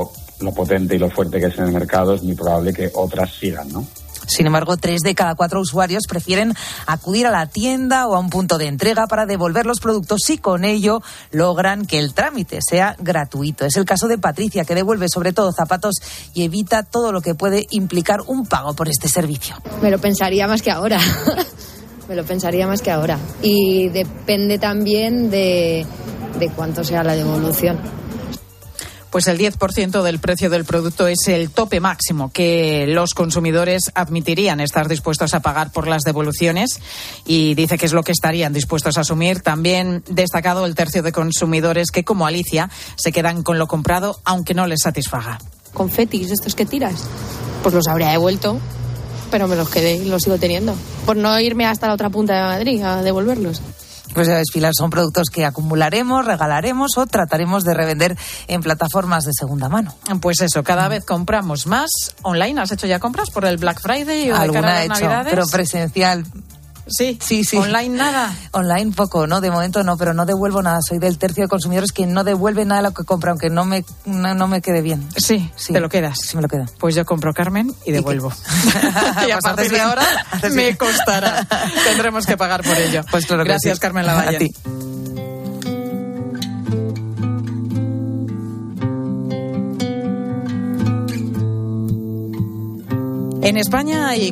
lo potente y lo fuerte que es en el mercado, es muy probable que otras sigan, ¿no? Sin embargo, 3 de cada 4 usuarios prefieren acudir a la tienda o a un punto de entrega para devolver los productos y con ello logran que el trámite sea gratuito. Es el caso de Patricia, que devuelve sobre todo zapatos y evita todo lo que puede implicar un pago por este servicio. Me lo pensaría más que ahora. Y depende también de cuánto sea la devolución. Pues el 10% del precio del producto es el tope máximo que los consumidores admitirían estar dispuestos a pagar por las devoluciones, y dice que es lo que estarían dispuestos a asumir. También destacado el tercio de consumidores que, como Alicia, se quedan con lo comprado aunque no les satisfaga. Confetis, estos que tiras, pues los habría devuelto, pero me los quedé y los sigo teniendo. Por no irme hasta la otra punta de Madrid a devolverlos. Pues ya ves, Pilar, son productos que acumularemos, regalaremos o trataremos de revender en plataformas de segunda mano. Pues eso, cada vez compramos más online. ¿Has hecho ya compras por el Black Friday o de cara a las Navidades? Pero presencial. Sí. ¿Online nada? Online poco, ¿no? De momento no, pero no devuelvo nada. Soy del tercio de consumidores que no devuelve nada de lo que compra, aunque no me quede bien. Sí, ¿te lo quedas? Sí, me lo quedo. Pues yo compro, Carmen, y devuelvo. Y a partir de ahora me costará. Tendremos que pagar por ello. Pues claro que gracias, sí. Carmen Lavalle. A ti. En España hay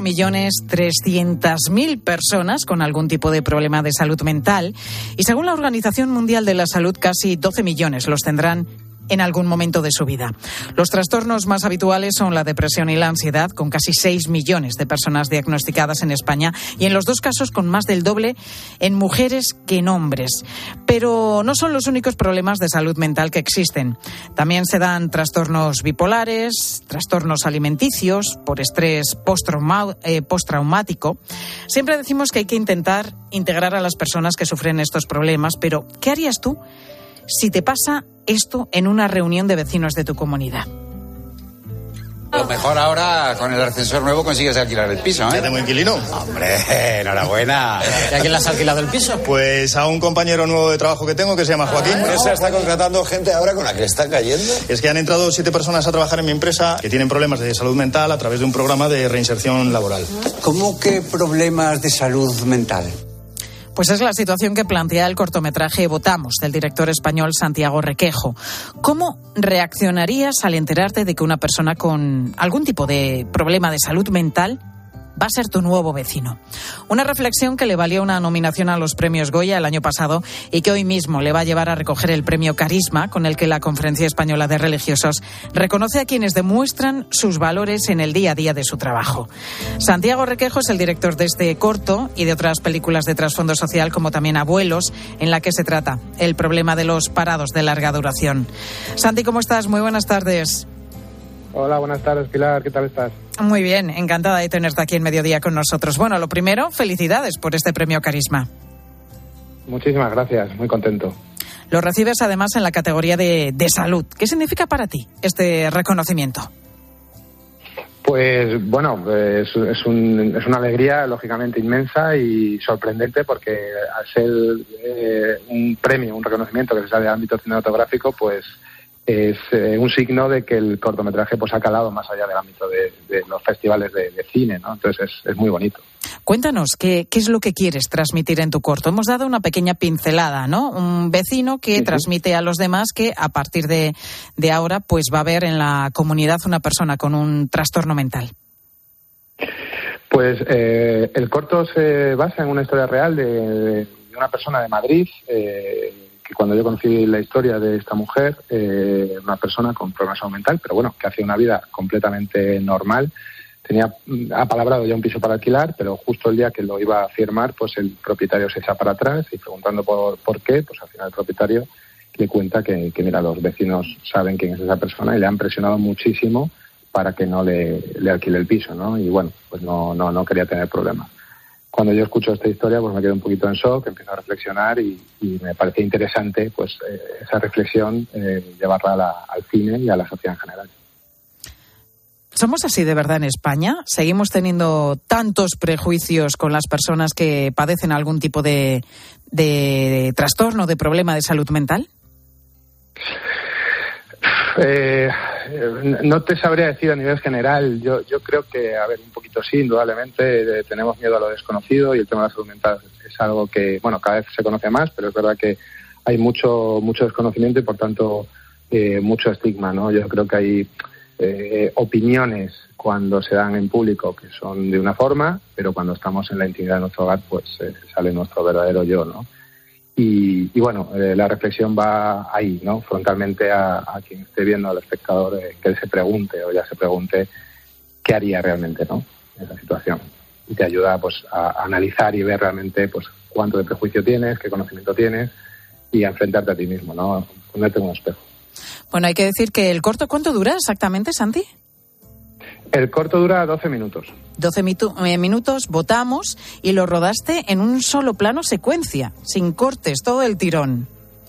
4.300.000 personas con algún tipo de problema de salud mental y, según la Organización Mundial de la Salud, casi 12 millones los tendrán en algún momento de su vida. Los trastornos más habituales son la depresión y la ansiedad, con casi 6 millones de personas diagnosticadas en España, y en los dos casos con más del doble en mujeres que en hombres. Pero no son los únicos problemas de salud mental que existen. También se dan trastornos bipolares, trastornos alimenticios, por estrés postraumático. Siempre decimos que hay que intentar integrar a las personas que sufren estos problemas, pero ¿qué harías tú si te pasa esto en una reunión de vecinos de tu comunidad? Lo mejor ahora, con el ascensor nuevo, consigues alquilar el piso, ¿eh? ¿Ya tengo inquilino? ¡Hombre, enhorabuena! ¿Y a quién le has alquilado el piso? Pues a un compañero nuevo de trabajo que tengo, que se llama Joaquín. ¿Se está contratando gente ahora con la que está cayendo? Es que han entrado 7 personas a trabajar en mi empresa que tienen problemas de salud mental a través de un programa de reinserción laboral. ¿Cómo que problemas de salud mental? Pues es la situación que plantea el cortometraje Votamos, del director español Santiago Requejo. ¿Cómo reaccionarías al enterarte de que una persona con algún tipo de problema de salud mental va a ser tu nuevo vecino? Una reflexión que le valió una nominación a los premios Goya el año pasado y que hoy mismo le va a llevar a recoger el premio Carisma, con el que la Conferencia Española de Religiosos reconoce a quienes demuestran sus valores en el día a día de su trabajo. Santiago Requejo es el director de este corto y de otras películas de trasfondo social, como también Abuelos, en la que se trata el problema de los parados de larga duración. Santi, ¿cómo estás? Muy buenas tardes. Hola, buenas tardes, Pilar. ¿Qué tal estás? Muy bien, encantada de tenerte aquí en Mediodía con nosotros. Bueno, lo primero, felicidades por este premio Carisma. Muchísimas gracias, muy contento. Lo recibes además en la categoría de salud. ¿Qué significa para ti este reconocimiento? Pues bueno, es una alegría lógicamente inmensa y sorprendente, porque al ser un premio, un reconocimiento que se sale del ámbito cinematográfico, pues es un signo de que el cortometraje pues ha calado más allá del ámbito de los festivales de cine, ¿no? Entonces es muy bonito. Cuéntanos, ¿qué es lo que quieres transmitir en tu corto? Hemos dado una pequeña pincelada, ¿no? Un vecino que transmite a los demás que a partir de ahora pues va a haber en la comunidad una persona con un trastorno mental. Pues el corto se basa en una historia real de una persona de Madrid, que cuando yo conocí la historia de esta mujer, una persona con problemas de salud mental, pero bueno, que hacía una vida completamente normal. Tenía apalabrado ya un piso para alquilar, pero justo el día que lo iba a firmar, pues el propietario se echa para atrás, y preguntando por qué, pues al final el propietario le cuenta que mira, los vecinos saben quién es esa persona y le han presionado muchísimo para que no le alquile el piso, ¿no? Y bueno, pues no quería tener problemas. Cuando yo escucho esta historia, pues me quedo un poquito en shock, empiezo a reflexionar y me parecía interesante pues esa reflexión llevarla al cine y a la sociedad en general. ¿Somos así de verdad en España? ¿Seguimos teniendo tantos prejuicios con las personas que padecen algún tipo de trastorno, de problema de salud mental? No te sabría decir a nivel general. Yo creo que, a ver, un poquito sí, indudablemente tenemos miedo a lo desconocido y el tema de la salud mental es algo que, bueno, cada vez se conoce más, pero es verdad que hay mucho desconocimiento y, por tanto, mucho estigma, ¿no? Yo creo que hay opiniones cuando se dan en público que son de una forma, pero cuando estamos en la intimidad de nuestro hogar, pues sale nuestro verdadero yo, ¿no? Y bueno, la reflexión va ahí, ¿no? Frontalmente a quien esté viendo, al espectador, que él se pregunte o ya se pregunte qué haría realmente, ¿no? En esa situación. Y te ayuda, pues, a analizar y ver realmente, pues, cuánto de prejuicio tienes, qué conocimiento tienes y a enfrentarte a ti mismo, ¿no? Ponerte en un espejo. Bueno, hay que decir que el corto, ¿cuánto dura exactamente, Santi? El corto dura 12 minutos. 12 minutos, votamos y lo rodaste en un solo plano secuencia, sin cortes, todo el tirón.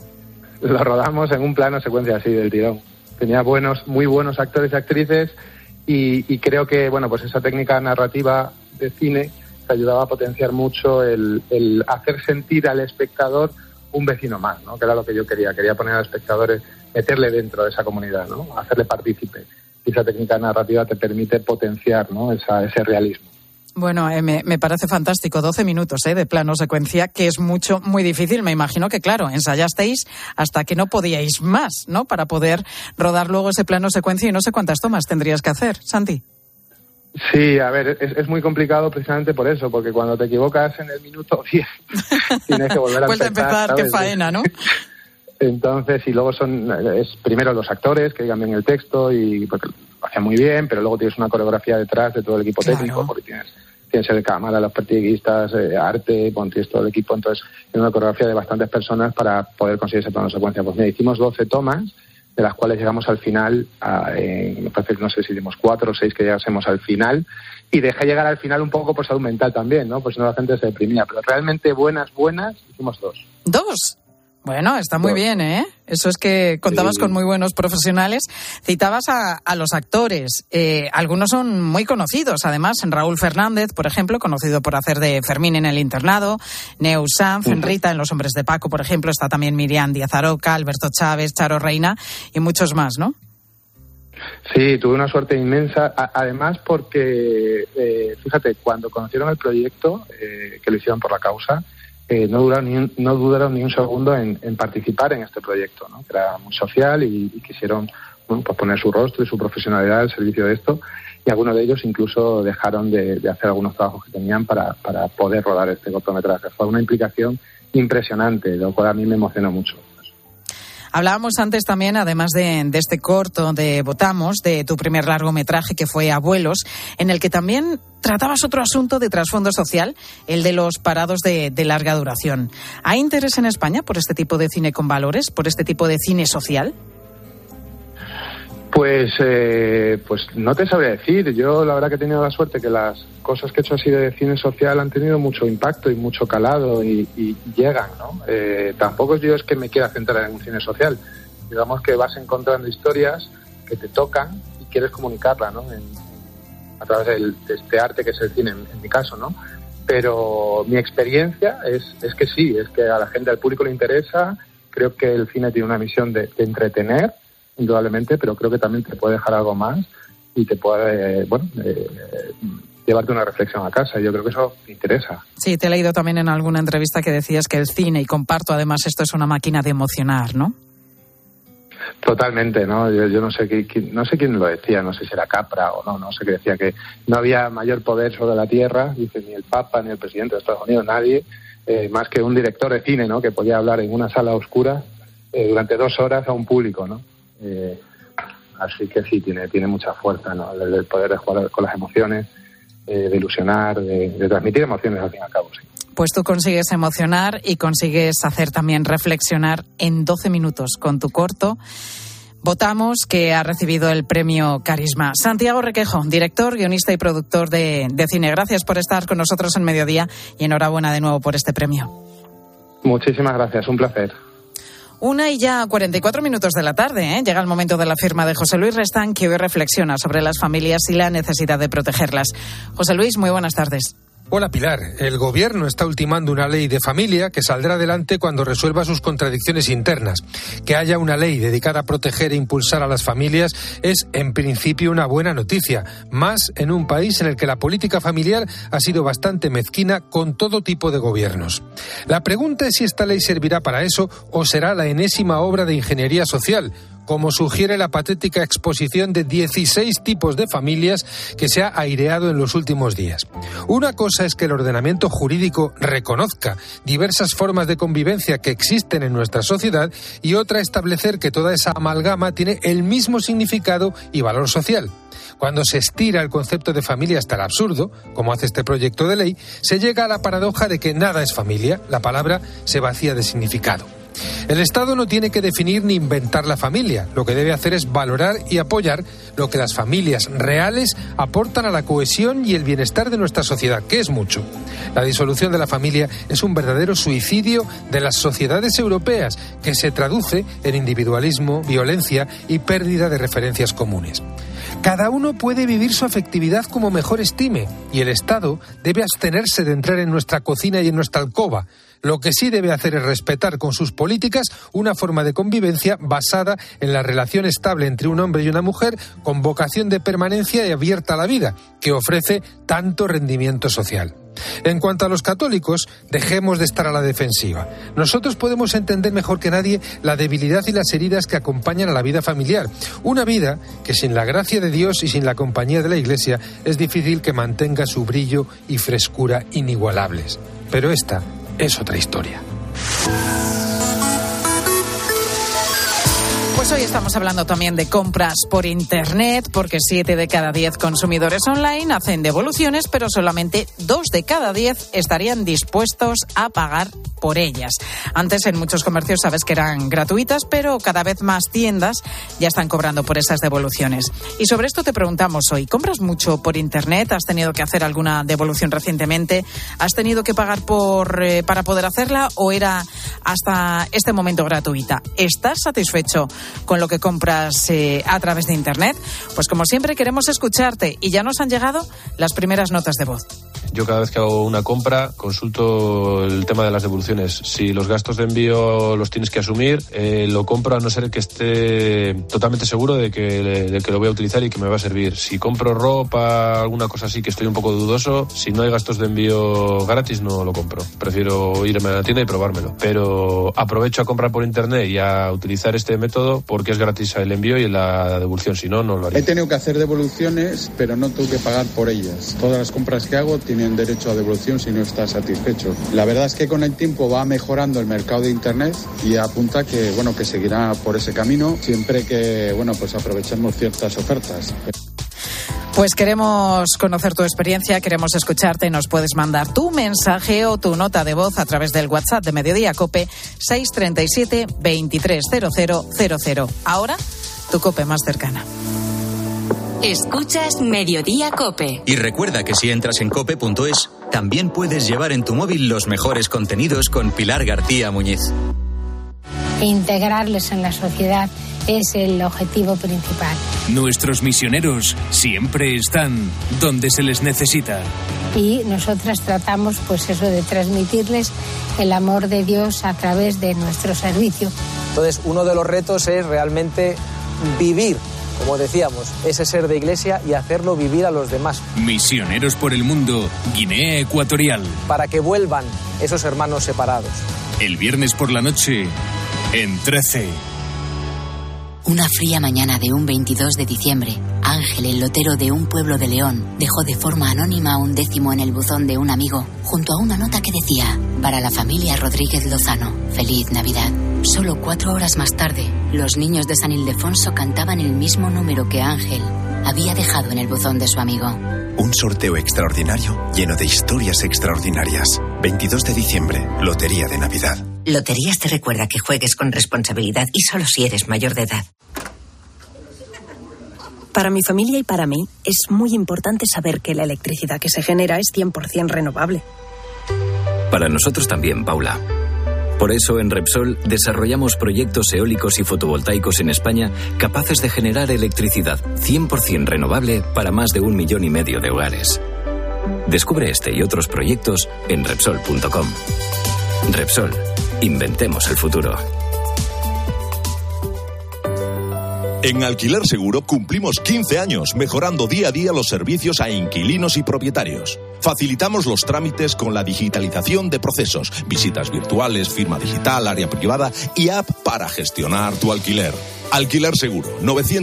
Lo rodamos en un plano secuencia así del tirón. Tenía muy buenos actores y actrices y creo que, bueno, pues esa técnica narrativa de cine te ayudaba a potenciar mucho el hacer sentir al espectador un vecino más, ¿no? Que era lo que yo quería poner al espectador, meterle dentro de esa comunidad, ¿no? Hacerle partícipe. Y esa técnica narrativa te permite potenciar, ¿no? ese realismo. Bueno, me parece fantástico, 12 minutos de plano secuencia, que es muy difícil. Me imagino que, claro, ensayasteis hasta que no podíais más, ¿no? Para poder rodar luego ese plano secuencia y no sé cuántas tomas tendrías que hacer, Santi. Sí, a ver, es muy complicado precisamente por eso, porque cuando te equivocas en el minuto 10 tienes que volver a empezar, ¿sabes? Qué faena, ¿no? Entonces, y luego es primero los actores que digan bien el texto y porque lo hacen muy bien, pero luego tienes una coreografía detrás de todo el equipo técnico, porque tienes el cámara, los pertiguistas, arte, tienes todo el equipo, entonces es una coreografía de bastantes personas para poder conseguir ese plano de secuencia. Pues mira, hicimos 12 tomas, de las cuales llegamos al final, me parece que no sé si hicimos 4 o 6 que llegásemos al final, y dejé llegar al final un poco por salud mental también, ¿no? Pues si no la gente se deprimía, pero realmente buenas, hicimos 2. ¿2? Bueno, está muy bien, ¿eh? Eso es que contabas con muy buenos profesionales. Citabas a los actores. Algunos son muy conocidos, además. Raúl Fernández, por ejemplo, conocido por hacer de Fermín en El internado. Neus Sanz, en Rita, en Los hombres de Paco, por ejemplo. Está también Miriam Díaz Aroca, Alberto Chávez, Charo Reina y muchos más, ¿no? Sí, tuve una suerte inmensa. Además porque, fíjate, cuando conocieron el proyecto, que lo hicieron por la causa, no dudaron ni un segundo en participar en este proyecto, ¿no? Que era muy social y quisieron, bueno, pues poner su rostro y su profesionalidad al servicio de esto, y algunos de ellos incluso dejaron de hacer algunos trabajos que tenían para poder rodar este cortometraje. Fue una implicación impresionante, lo cual a mí me emocionó mucho. Hablábamos antes también, además de este corto de Votamos, de tu primer largometraje que fue Abuelos, en el que también tratabas otro asunto de trasfondo social, el de los parados de larga duración. ¿Hay interés en España por este tipo de cine con valores, por este tipo de cine social? Pues no te sabría decir. Yo la verdad que he tenido la suerte que las cosas que he hecho así de cine social han tenido mucho impacto y mucho calado y llegan, ¿no? Tampoco yo es que me quiera centrar en un cine social. Digamos que vas encontrando historias que te tocan y quieres comunicarlas, ¿no? A través de este arte que es el cine, en mi caso, ¿no? Pero mi experiencia es que sí, es que a la gente, al público le interesa. Creo que el cine tiene una misión de entretener, indudablemente, pero creo que también te puede dejar algo más y te puede, llevarte una reflexión a casa. Yo creo que eso te interesa. Sí, te he leído también en alguna entrevista que decías que el cine, y comparto además, esto es una máquina de emocionar, ¿no? Totalmente, ¿no? Yo no sé quién lo decía, no sé si era Capra o no sé, que decía que no había mayor poder sobre la tierra, dice, ni el Papa ni el presidente de Estados Unidos, nadie, más que un director de cine, ¿no? Que podía hablar en una sala oscura durante 2 horas a un público, ¿no? Así que sí, tiene mucha fuerza, ¿no? El poder de jugar con las emociones, de ilusionar, de transmitir emociones al fin y al cabo, sí. Pues tú consigues emocionar y consigues hacer también reflexionar en 12 minutos con tu corto Votamos, que ha recibido el premio Carisma. Santiago Requejo, director, guionista y productor de cine. Gracias por estar con nosotros en Mediodía y enhorabuena de nuevo por este premio. Muchísimas gracias, un placer. 1:44 de la tarde, Llega el momento de la firma de José Luis Restán, que hoy reflexiona sobre las familias y la necesidad de protegerlas. José Luis, muy buenas tardes. Hola Pilar, el gobierno está ultimando una ley de familia que saldrá adelante cuando resuelva sus contradicciones internas. Que haya una ley dedicada a proteger e impulsar a las familias es en principio una buena noticia, más en un país en el que la política familiar ha sido bastante mezquina con todo tipo de gobiernos. La pregunta es si esta ley servirá para eso o será la enésima obra de ingeniería social, como sugiere la patética exposición de 16 tipos de familias que se ha aireado en los últimos días. Una cosa es que el ordenamiento jurídico reconozca diversas formas de convivencia que existen en nuestra sociedad y otra establecer que toda esa amalgama tiene el mismo significado y valor social. Cuando se estira el concepto de familia hasta el absurdo, como hace este proyecto de ley, se llega a la paradoja de que nada es familia, la palabra se vacía de significado. El Estado no tiene que definir ni inventar la familia, lo que debe hacer es valorar y apoyar lo que las familias reales aportan a la cohesión y el bienestar de nuestra sociedad, que es mucho. La disolución de la familia es un verdadero suicidio de las sociedades europeas, que se traduce en individualismo, violencia y pérdida de referencias comunes. Cada uno puede vivir su afectividad como mejor estime y el Estado debe abstenerse de entrar en nuestra cocina y en nuestra alcoba. Lo que sí debe hacer es respetar con sus políticas una forma de convivencia basada en la relación estable entre un hombre y una mujer con vocación de permanencia y abierta a la vida, que ofrece tanto rendimiento social. En cuanto a los católicos, dejemos de estar a la defensiva. Nosotros podemos entender mejor que nadie la debilidad y las heridas que acompañan a la vida familiar. Una vida que sin la gracia de Dios y sin la compañía de la Iglesia es difícil que mantenga su brillo y frescura inigualables. Pero esta es otra historia. Pues hoy estamos hablando también de compras por Internet, porque 7 de cada 10 consumidores online hacen devoluciones, pero solamente 2 de cada 10 estarían dispuestos a pagar por ellas. Antes en muchos comercios sabes que eran gratuitas, pero cada vez más tiendas ya están cobrando por esas devoluciones. Y sobre esto te preguntamos hoy, ¿compras mucho por Internet? ¿Has tenido que hacer alguna devolución recientemente? ¿Has tenido que pagar para poder hacerla o era hasta este momento gratuita? ¿Estás satisfecho con lo que compras a través de Internet? Pues como siempre queremos escucharte y ya nos han llegado las primeras notas de voz. Yo cada vez que hago una compra consulto el tema de las devoluciones. Si los gastos de envío los tienes que asumir, lo compro a no ser que esté totalmente seguro de que lo voy a utilizar y que me va a servir. Si compro ropa, alguna cosa así que estoy un poco dudoso, si no hay gastos de envío gratis no lo compro. Prefiero irme a la tienda y probármelo. Pero aprovecho a comprar por Internet y a utilizar este método porque es gratis el envío y la devolución. Si no, no lo haría. He tenido que hacer devoluciones, pero no tengo que pagar por ellas. Todas las compras que hago tienen derecho a devolución si no está satisfecho. La verdad es que con el tiempo va mejorando el mercado de Internet y apunta que seguirá por ese camino siempre que pues aprovechemos ciertas ofertas. Pues queremos conocer tu experiencia, queremos escucharte. Nos puedes mandar tu mensaje o tu nota de voz a través del WhatsApp de Mediodía COPE 637 230000. Ahora, tu COPE más cercana. Escuchas Mediodía COPE. Y recuerda que si entras en cope.es, también puedes llevar en tu móvil los mejores contenidos con Pilar García Muñiz. Integrarles en la sociedad es el objetivo principal. Nuestros misioneros siempre están donde se les necesita. Y nosotras tratamos, de transmitirles el amor de Dios a través de nuestro servicio. Entonces, uno de los retos es realmente vivir, como decíamos, ese ser de iglesia y hacerlo vivir a los demás. Misioneros por el mundo, Guinea Ecuatorial. Para que vuelvan esos hermanos separados. El viernes por la noche, en 13. Una fría mañana de un 22 de diciembre, Ángel, el lotero de un pueblo de León, dejó de forma anónima un décimo en el buzón de un amigo, junto a una nota que decía: para la familia Rodríguez Lozano, feliz Navidad. Solo 4 horas más tarde, los niños de San Ildefonso cantaban el mismo número que Ángel había dejado en el buzón de su amigo. Un sorteo extraordinario lleno de historias extraordinarias. 22 de diciembre, Lotería de Navidad. Loterías te recuerda que juegues con responsabilidad y solo si eres mayor de edad. Para mi familia y para mí es muy importante saber que la electricidad que se genera es 100% renovable. Para nosotros también, Paula. Por eso en Repsol desarrollamos proyectos eólicos y fotovoltaicos en España capaces de generar electricidad 100% renovable para más de 1,5 millones de hogares. Descubre este y otros proyectos en Repsol.com. Repsol, inventemos el futuro. En Alquiler Seguro cumplimos 15 años mejorando día a día los servicios a inquilinos y propietarios. Facilitamos los trámites con la digitalización de procesos, visitas virtuales, firma digital, área privada y app para gestionar tu alquiler. Alquiler Seguro,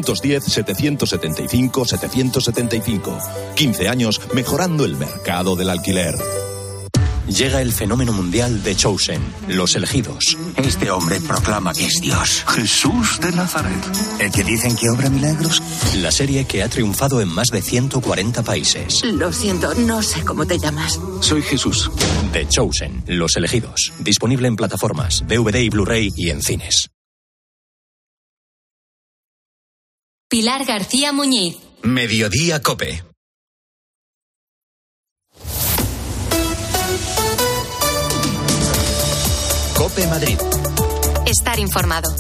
910-775-775. 15 años mejorando el mercado del alquiler. Llega el fenómeno mundial The Chosen, Los Elegidos. Este hombre proclama que es Dios. Jesús de Nazaret. ¿El que dicen que obra milagros? La serie que ha triunfado en más de 140 países. Lo siento, no sé cómo te llamas. Soy Jesús. The Chosen, Los Elegidos. Disponible en plataformas, DVD y Blu-ray y en cines. Pilar García Muñiz. Mediodía COPE. COPE Madrid. Estar informado.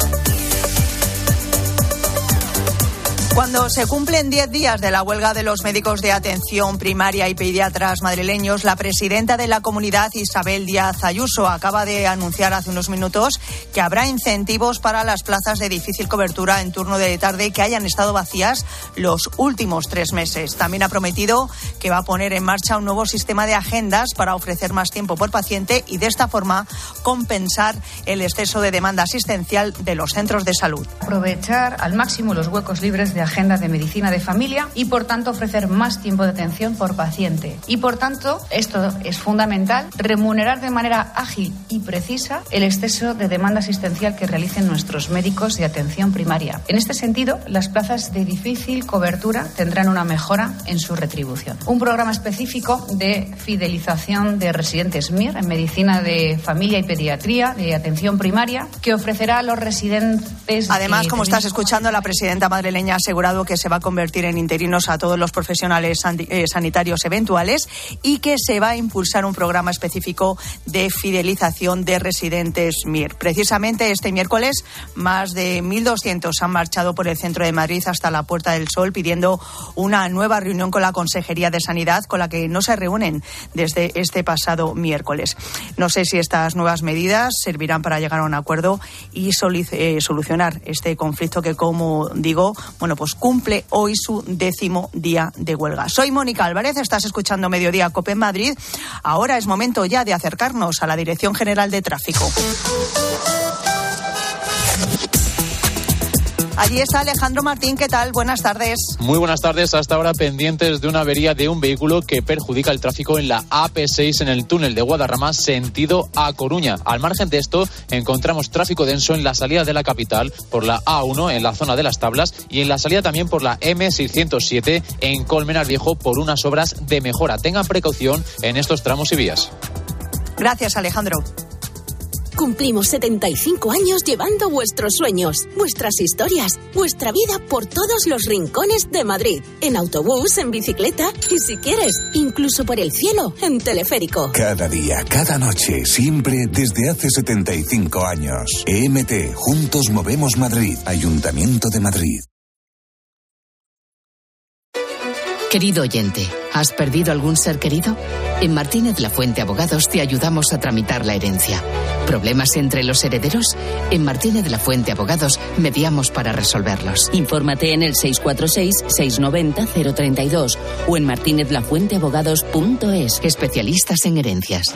Cuando se cumplen 10 días de la huelga de los médicos de atención primaria y pediatras madrileños, la presidenta de la comunidad, Isabel Díaz Ayuso, acaba de anunciar hace unos minutos que habrá incentivos para las plazas de difícil cobertura en turno de tarde que hayan estado vacías los últimos 3 meses. También ha prometido que va a poner en marcha un nuevo sistema de agendas para ofrecer más tiempo por paciente y de esta forma compensar el exceso de demanda asistencial de los centros de salud. Aprovechar al máximo los huecos libres de agenda de medicina de familia y, por tanto, ofrecer más tiempo de atención por paciente. Y, por tanto, esto es fundamental, remunerar de manera ágil y precisa el exceso de demanda asistencial que realicen nuestros médicos de atención primaria. En este sentido, las plazas de difícil cobertura tendrán una mejora en su retribución. Un programa específico de fidelización de residentes MIR en medicina de familia y pediatría de atención primaria que ofrecerá a los residentes. Además, como estás escuchando, la presidenta madrileña ha asegurado que se va a convertir en interinos a todos los profesionales sanitarios eventuales y que se va a impulsar un programa específico de fidelización de residentes MIR. Precisamente este miércoles, más de 1.200 han marchado por el centro de Madrid hasta la Puerta del Sol pidiendo una nueva reunión con la Consejería de Sanidad, con la que no se reúnen desde este pasado miércoles. No sé si estas nuevas medidas servirán para llegar a un acuerdo y solucionar este conflicto que, como digo, pues cumple hoy su 10º día de huelga. Soy Mónica Álvarez, estás escuchando Mediodía COPE en Madrid. Ahora es momento ya de acercarnos a la Dirección General de Tráfico. Allí está Alejandro Martín, ¿qué tal? Buenas tardes. Muy buenas tardes. Hasta ahora pendientes de una avería de un vehículo que perjudica el tráfico en la AP6 en el túnel de Guadarrama, sentido a Coruña. Al margen de esto, encontramos tráfico denso en la salida de la capital por la A1 en la zona de Las Tablas y en la salida también por la M607 en Colmenar Viejo por unas obras de mejora. Tengan precaución en estos tramos y vías. Gracias, Alejandro. Cumplimos 75 años llevando vuestros sueños, vuestras historias, vuestra vida por todos los rincones de Madrid. En autobús, en bicicleta y, si quieres, incluso por el cielo, en teleférico. Cada día, cada noche, siempre desde hace 75 años. EMT, Juntos Movemos Madrid. Ayuntamiento de Madrid. Querido oyente, ¿has perdido algún ser querido? En Martínez Lafuente Abogados te ayudamos a tramitar la herencia. ¿Problemas entre los herederos? En Martínez Lafuente Abogados mediamos para resolverlos. Infórmate en el 646-690-032 o en martinezlafuenteabogados.es. Especialistas en herencias.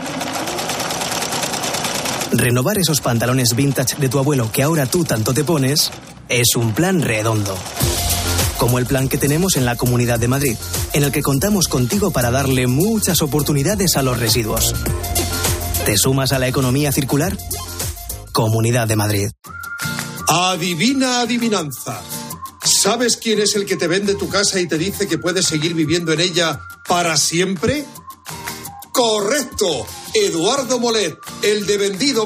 Renovar esos pantalones vintage de tu abuelo que ahora tú tanto te pones es un plan redondo. Como el plan que tenemos en la Comunidad de Madrid, en el que contamos contigo para darle muchas oportunidades a los residuos. ¿Te sumas a la economía circular? Comunidad de Madrid. Adivina adivinanza. ¿Sabes quién es el que te vende tu casa y te dice que puedes seguir viviendo en ella para siempre? ¡Correcto! Eduardo Molet, el de vendido.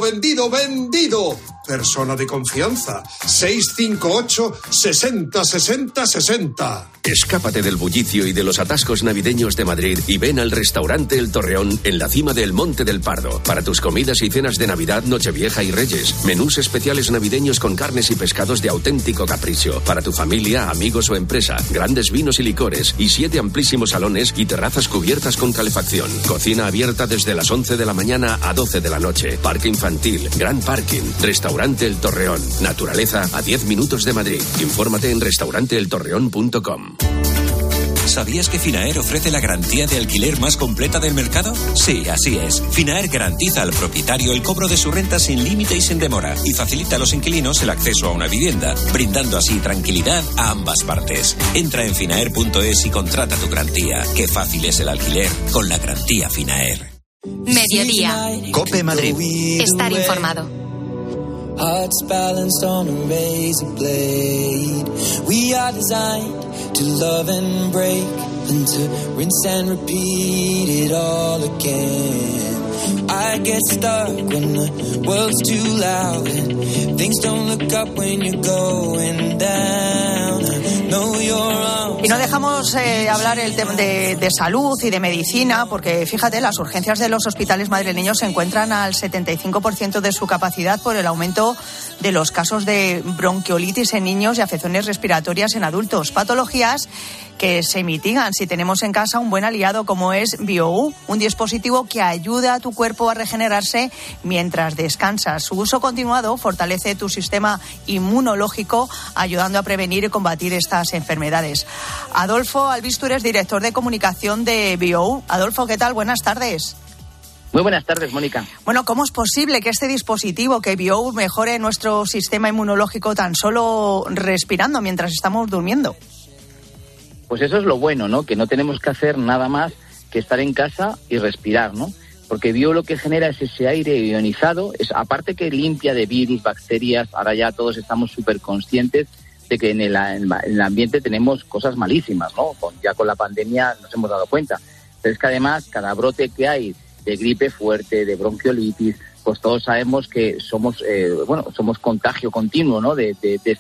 Persona de confianza. 658 60 60 60. Escápate del bullicio y de los atascos navideños de Madrid y ven al restaurante El Torreón en la cima del Monte del Pardo. Para tus comidas y cenas de Navidad, Nochevieja y Reyes. Menús especiales navideños con carnes y pescados de auténtico capricho. Para tu familia, amigos o empresa. Grandes vinos y licores y 7 amplísimos salones y terrazas cubiertas con calefacción. Cocina abierta desde las 11 de la mañana a 12 de la noche. Parque infantil, gran parking. Restaurante El Torreón. Naturaleza a 10 minutos de Madrid. Infórmate en restauranteeltorreón.com. ¿Sabías que Finaer ofrece la garantía de alquiler más completa del mercado? Sí, así es. Finaer garantiza al propietario el cobro de su renta sin límite y sin demora y facilita a los inquilinos el acceso a una vivienda, brindando así tranquilidad a ambas partes. Entra en finaer.es y contrata tu garantía. Qué fácil es el alquiler con la garantía Finaer. Mediodía. COPE Madrid. Estar informado. Hearts balanced on a razor blade. We are designed to love and break, and to rinse and repeat it all again. I get stuck when the world's too loud and things don't look up when you're going down. I know you're on. Y no dejamos hablar de salud y de medicina, porque fíjate, las urgencias de los hospitales madrileños se encuentran al 75% de su capacidad por el aumento de los casos de bronquiolitis en niños y afecciones respiratorias en adultos, patologías que se mitigan si tenemos en casa un buen aliado como es BioU, un dispositivo que ayuda a tu cuerpo a regenerarse mientras descansas. Su uso continuado fortalece tu sistema inmunológico, ayudando a prevenir y combatir estas enfermedades. Adolfo Albístures, director de comunicación de BioU. Adolfo, ¿qué tal? Buenas tardes. Muy buenas tardes, Mónica. Bueno, ¿cómo es posible que este dispositivo, que BioU, mejore nuestro sistema inmunológico tan solo respirando mientras estamos durmiendo? Pues eso es lo bueno, ¿no? Que no tenemos que hacer nada más que estar en casa y respirar, ¿no? Porque BioU lo que genera es ese aire ionizado, aparte que limpia de virus, bacterias. Ahora ya todos estamos súper conscientes de que en el ambiente tenemos cosas malísimas, ¿no? Ya con la pandemia nos hemos dado cuenta. Pero es que además cada brote que hay de gripe fuerte, de bronquiolitis, pues todos sabemos que somos contagio continuo, ¿no? de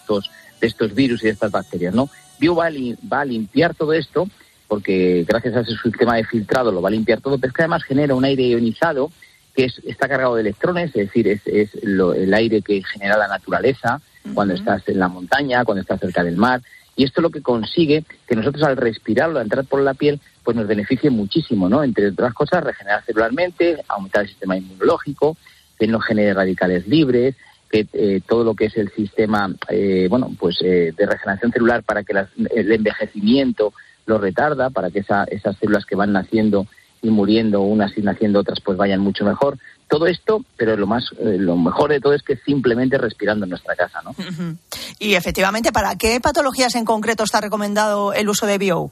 estos virus y de estas bacterias, ¿no? BioU va a limpiar todo esto, porque gracias a ese sistema de filtrado lo va a limpiar todo, pero es que además genera un aire ionizado que está cargado de electrones, es decir, es el aire que genera la naturaleza cuando estás en la montaña, cuando estás cerca del mar, y esto es lo que consigue que nosotros al respirarlo, al entrar por la piel, pues nos beneficie muchísimo, ¿no? Entre otras cosas, regenerar celularmente, aumentar el sistema inmunológico, que no genere radicales libres, que todo lo que es el sistema de regeneración celular para que el envejecimiento lo retarda, para que esas células que van naciendo y muriendo unas y naciendo otras pues vayan mucho mejor. Todo esto, pero lo mejor de todo es que simplemente respirando en nuestra casa, ¿no? Uh-huh. Y efectivamente, ¿para qué patologías en concreto está recomendado el uso de BioU?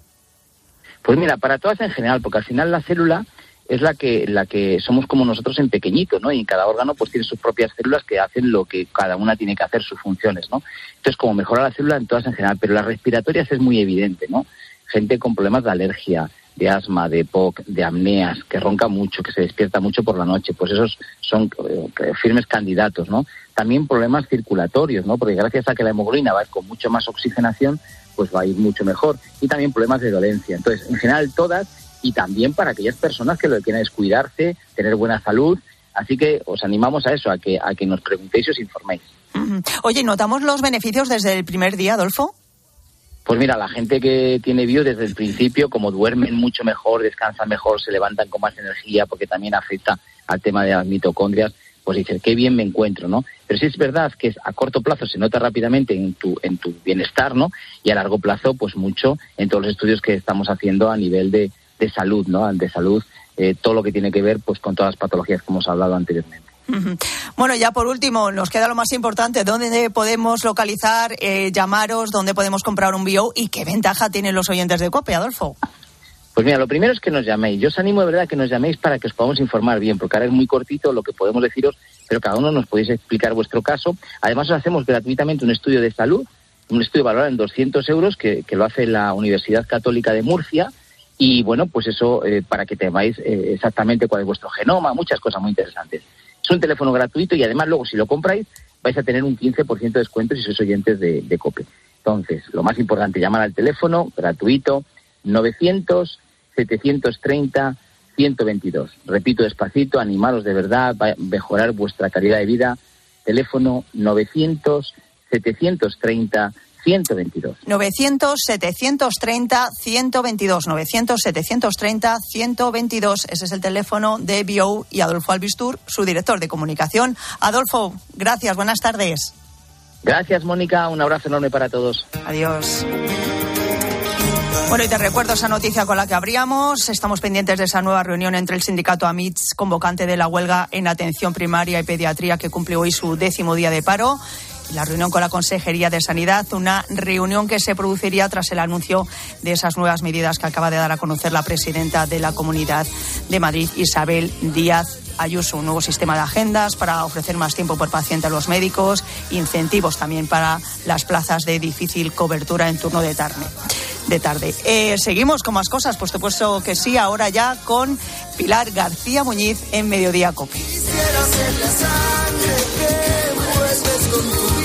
Pues mira, para todas en general, porque al final la célula es la que somos como nosotros en pequeñito, ¿no? Y en cada órgano pues tiene sus propias células que hacen lo que cada una tiene que hacer, sus funciones, ¿no? Entonces, como mejora la célula en todas en general, pero las respiratorias es muy evidente, ¿no? Gente con problemas de alergia, de asma, de POC, de apneas, que ronca mucho, que se despierta mucho por la noche, pues esos son firmes candidatos, ¿no? También problemas circulatorios, ¿no? Porque gracias a que la hemoglobina va a ir con mucho más oxigenación, pues va a ir mucho mejor. Y también problemas de dolencia. Entonces, en general todas, y también para aquellas personas que lo que quieren es cuidarse, tener buena salud. Así que os animamos a eso, a que nos preguntéis y os informéis. Oye, ¿notamos los beneficios desde el primer día, Adolfo? Pues mira, la gente que tiene BioU desde el principio, como duermen mucho mejor, descansan mejor, se levantan con más energía, porque también afecta al tema de las mitocondrias, pues dicen, qué bien me encuentro, ¿no? Pero sí es verdad que a corto plazo se nota rápidamente en tu bienestar, ¿no? Y a largo plazo, pues mucho en todos los estudios que estamos haciendo a nivel de salud, ¿no? De salud, todo lo que tiene que ver pues con todas las patologías que hemos hablado anteriormente. Bueno, ya por último, nos queda lo más importante. ¿Dónde podemos localizar, llamaros, dónde podemos comprar un BioU y qué ventaja tienen los oyentes de COPE, Adolfo? Pues mira, lo primero es que nos llaméis. Yo os animo de verdad que nos llaméis para que os podamos informar bien, porque ahora es muy cortito lo que podemos deciros, pero cada uno nos podéis explicar vuestro caso. Además, os hacemos gratuitamente un estudio de salud, un estudio valorado en 200 euros que lo hace la Universidad Católica de Murcia. Y bueno, pues eso para que temáis exactamente cuál es vuestro genoma, muchas cosas muy interesantes. Es un teléfono gratuito y además luego si lo compráis vais a tener un 15% de descuento si sois oyentes de COPE. Entonces, lo más importante, llamar al teléfono gratuito 900-730-122. Repito despacito, animaros de verdad, va a mejorar vuestra calidad de vida. Teléfono 900-730-122. 900-730-122. 900-730-122. Ese es el teléfono de BO y Adolfo Albistur, su director de comunicación. Adolfo, gracias, buenas tardes. Gracias, Mónica, un abrazo enorme para todos. Adiós. Bueno, y te recuerdo esa noticia con la que abríamos. Estamos pendientes de esa nueva reunión entre el sindicato AMITS, convocante de la huelga en atención primaria y pediatría, que cumple hoy su 10º día de paro. La reunión con la Consejería de Sanidad, una reunión que se produciría tras el anuncio de esas nuevas medidas que acaba de dar a conocer la presidenta de la Comunidad de Madrid, Isabel Díaz Ayuso. Un nuevo sistema de agendas para ofrecer más tiempo por paciente a los médicos, incentivos también para las plazas de difícil cobertura en turno de tarde. Seguimos con más cosas, por supuesto que sí, ahora ya con Pilar García Muñiz en Mediodía COPE. Quisiera ser la sangre que vuelves con tu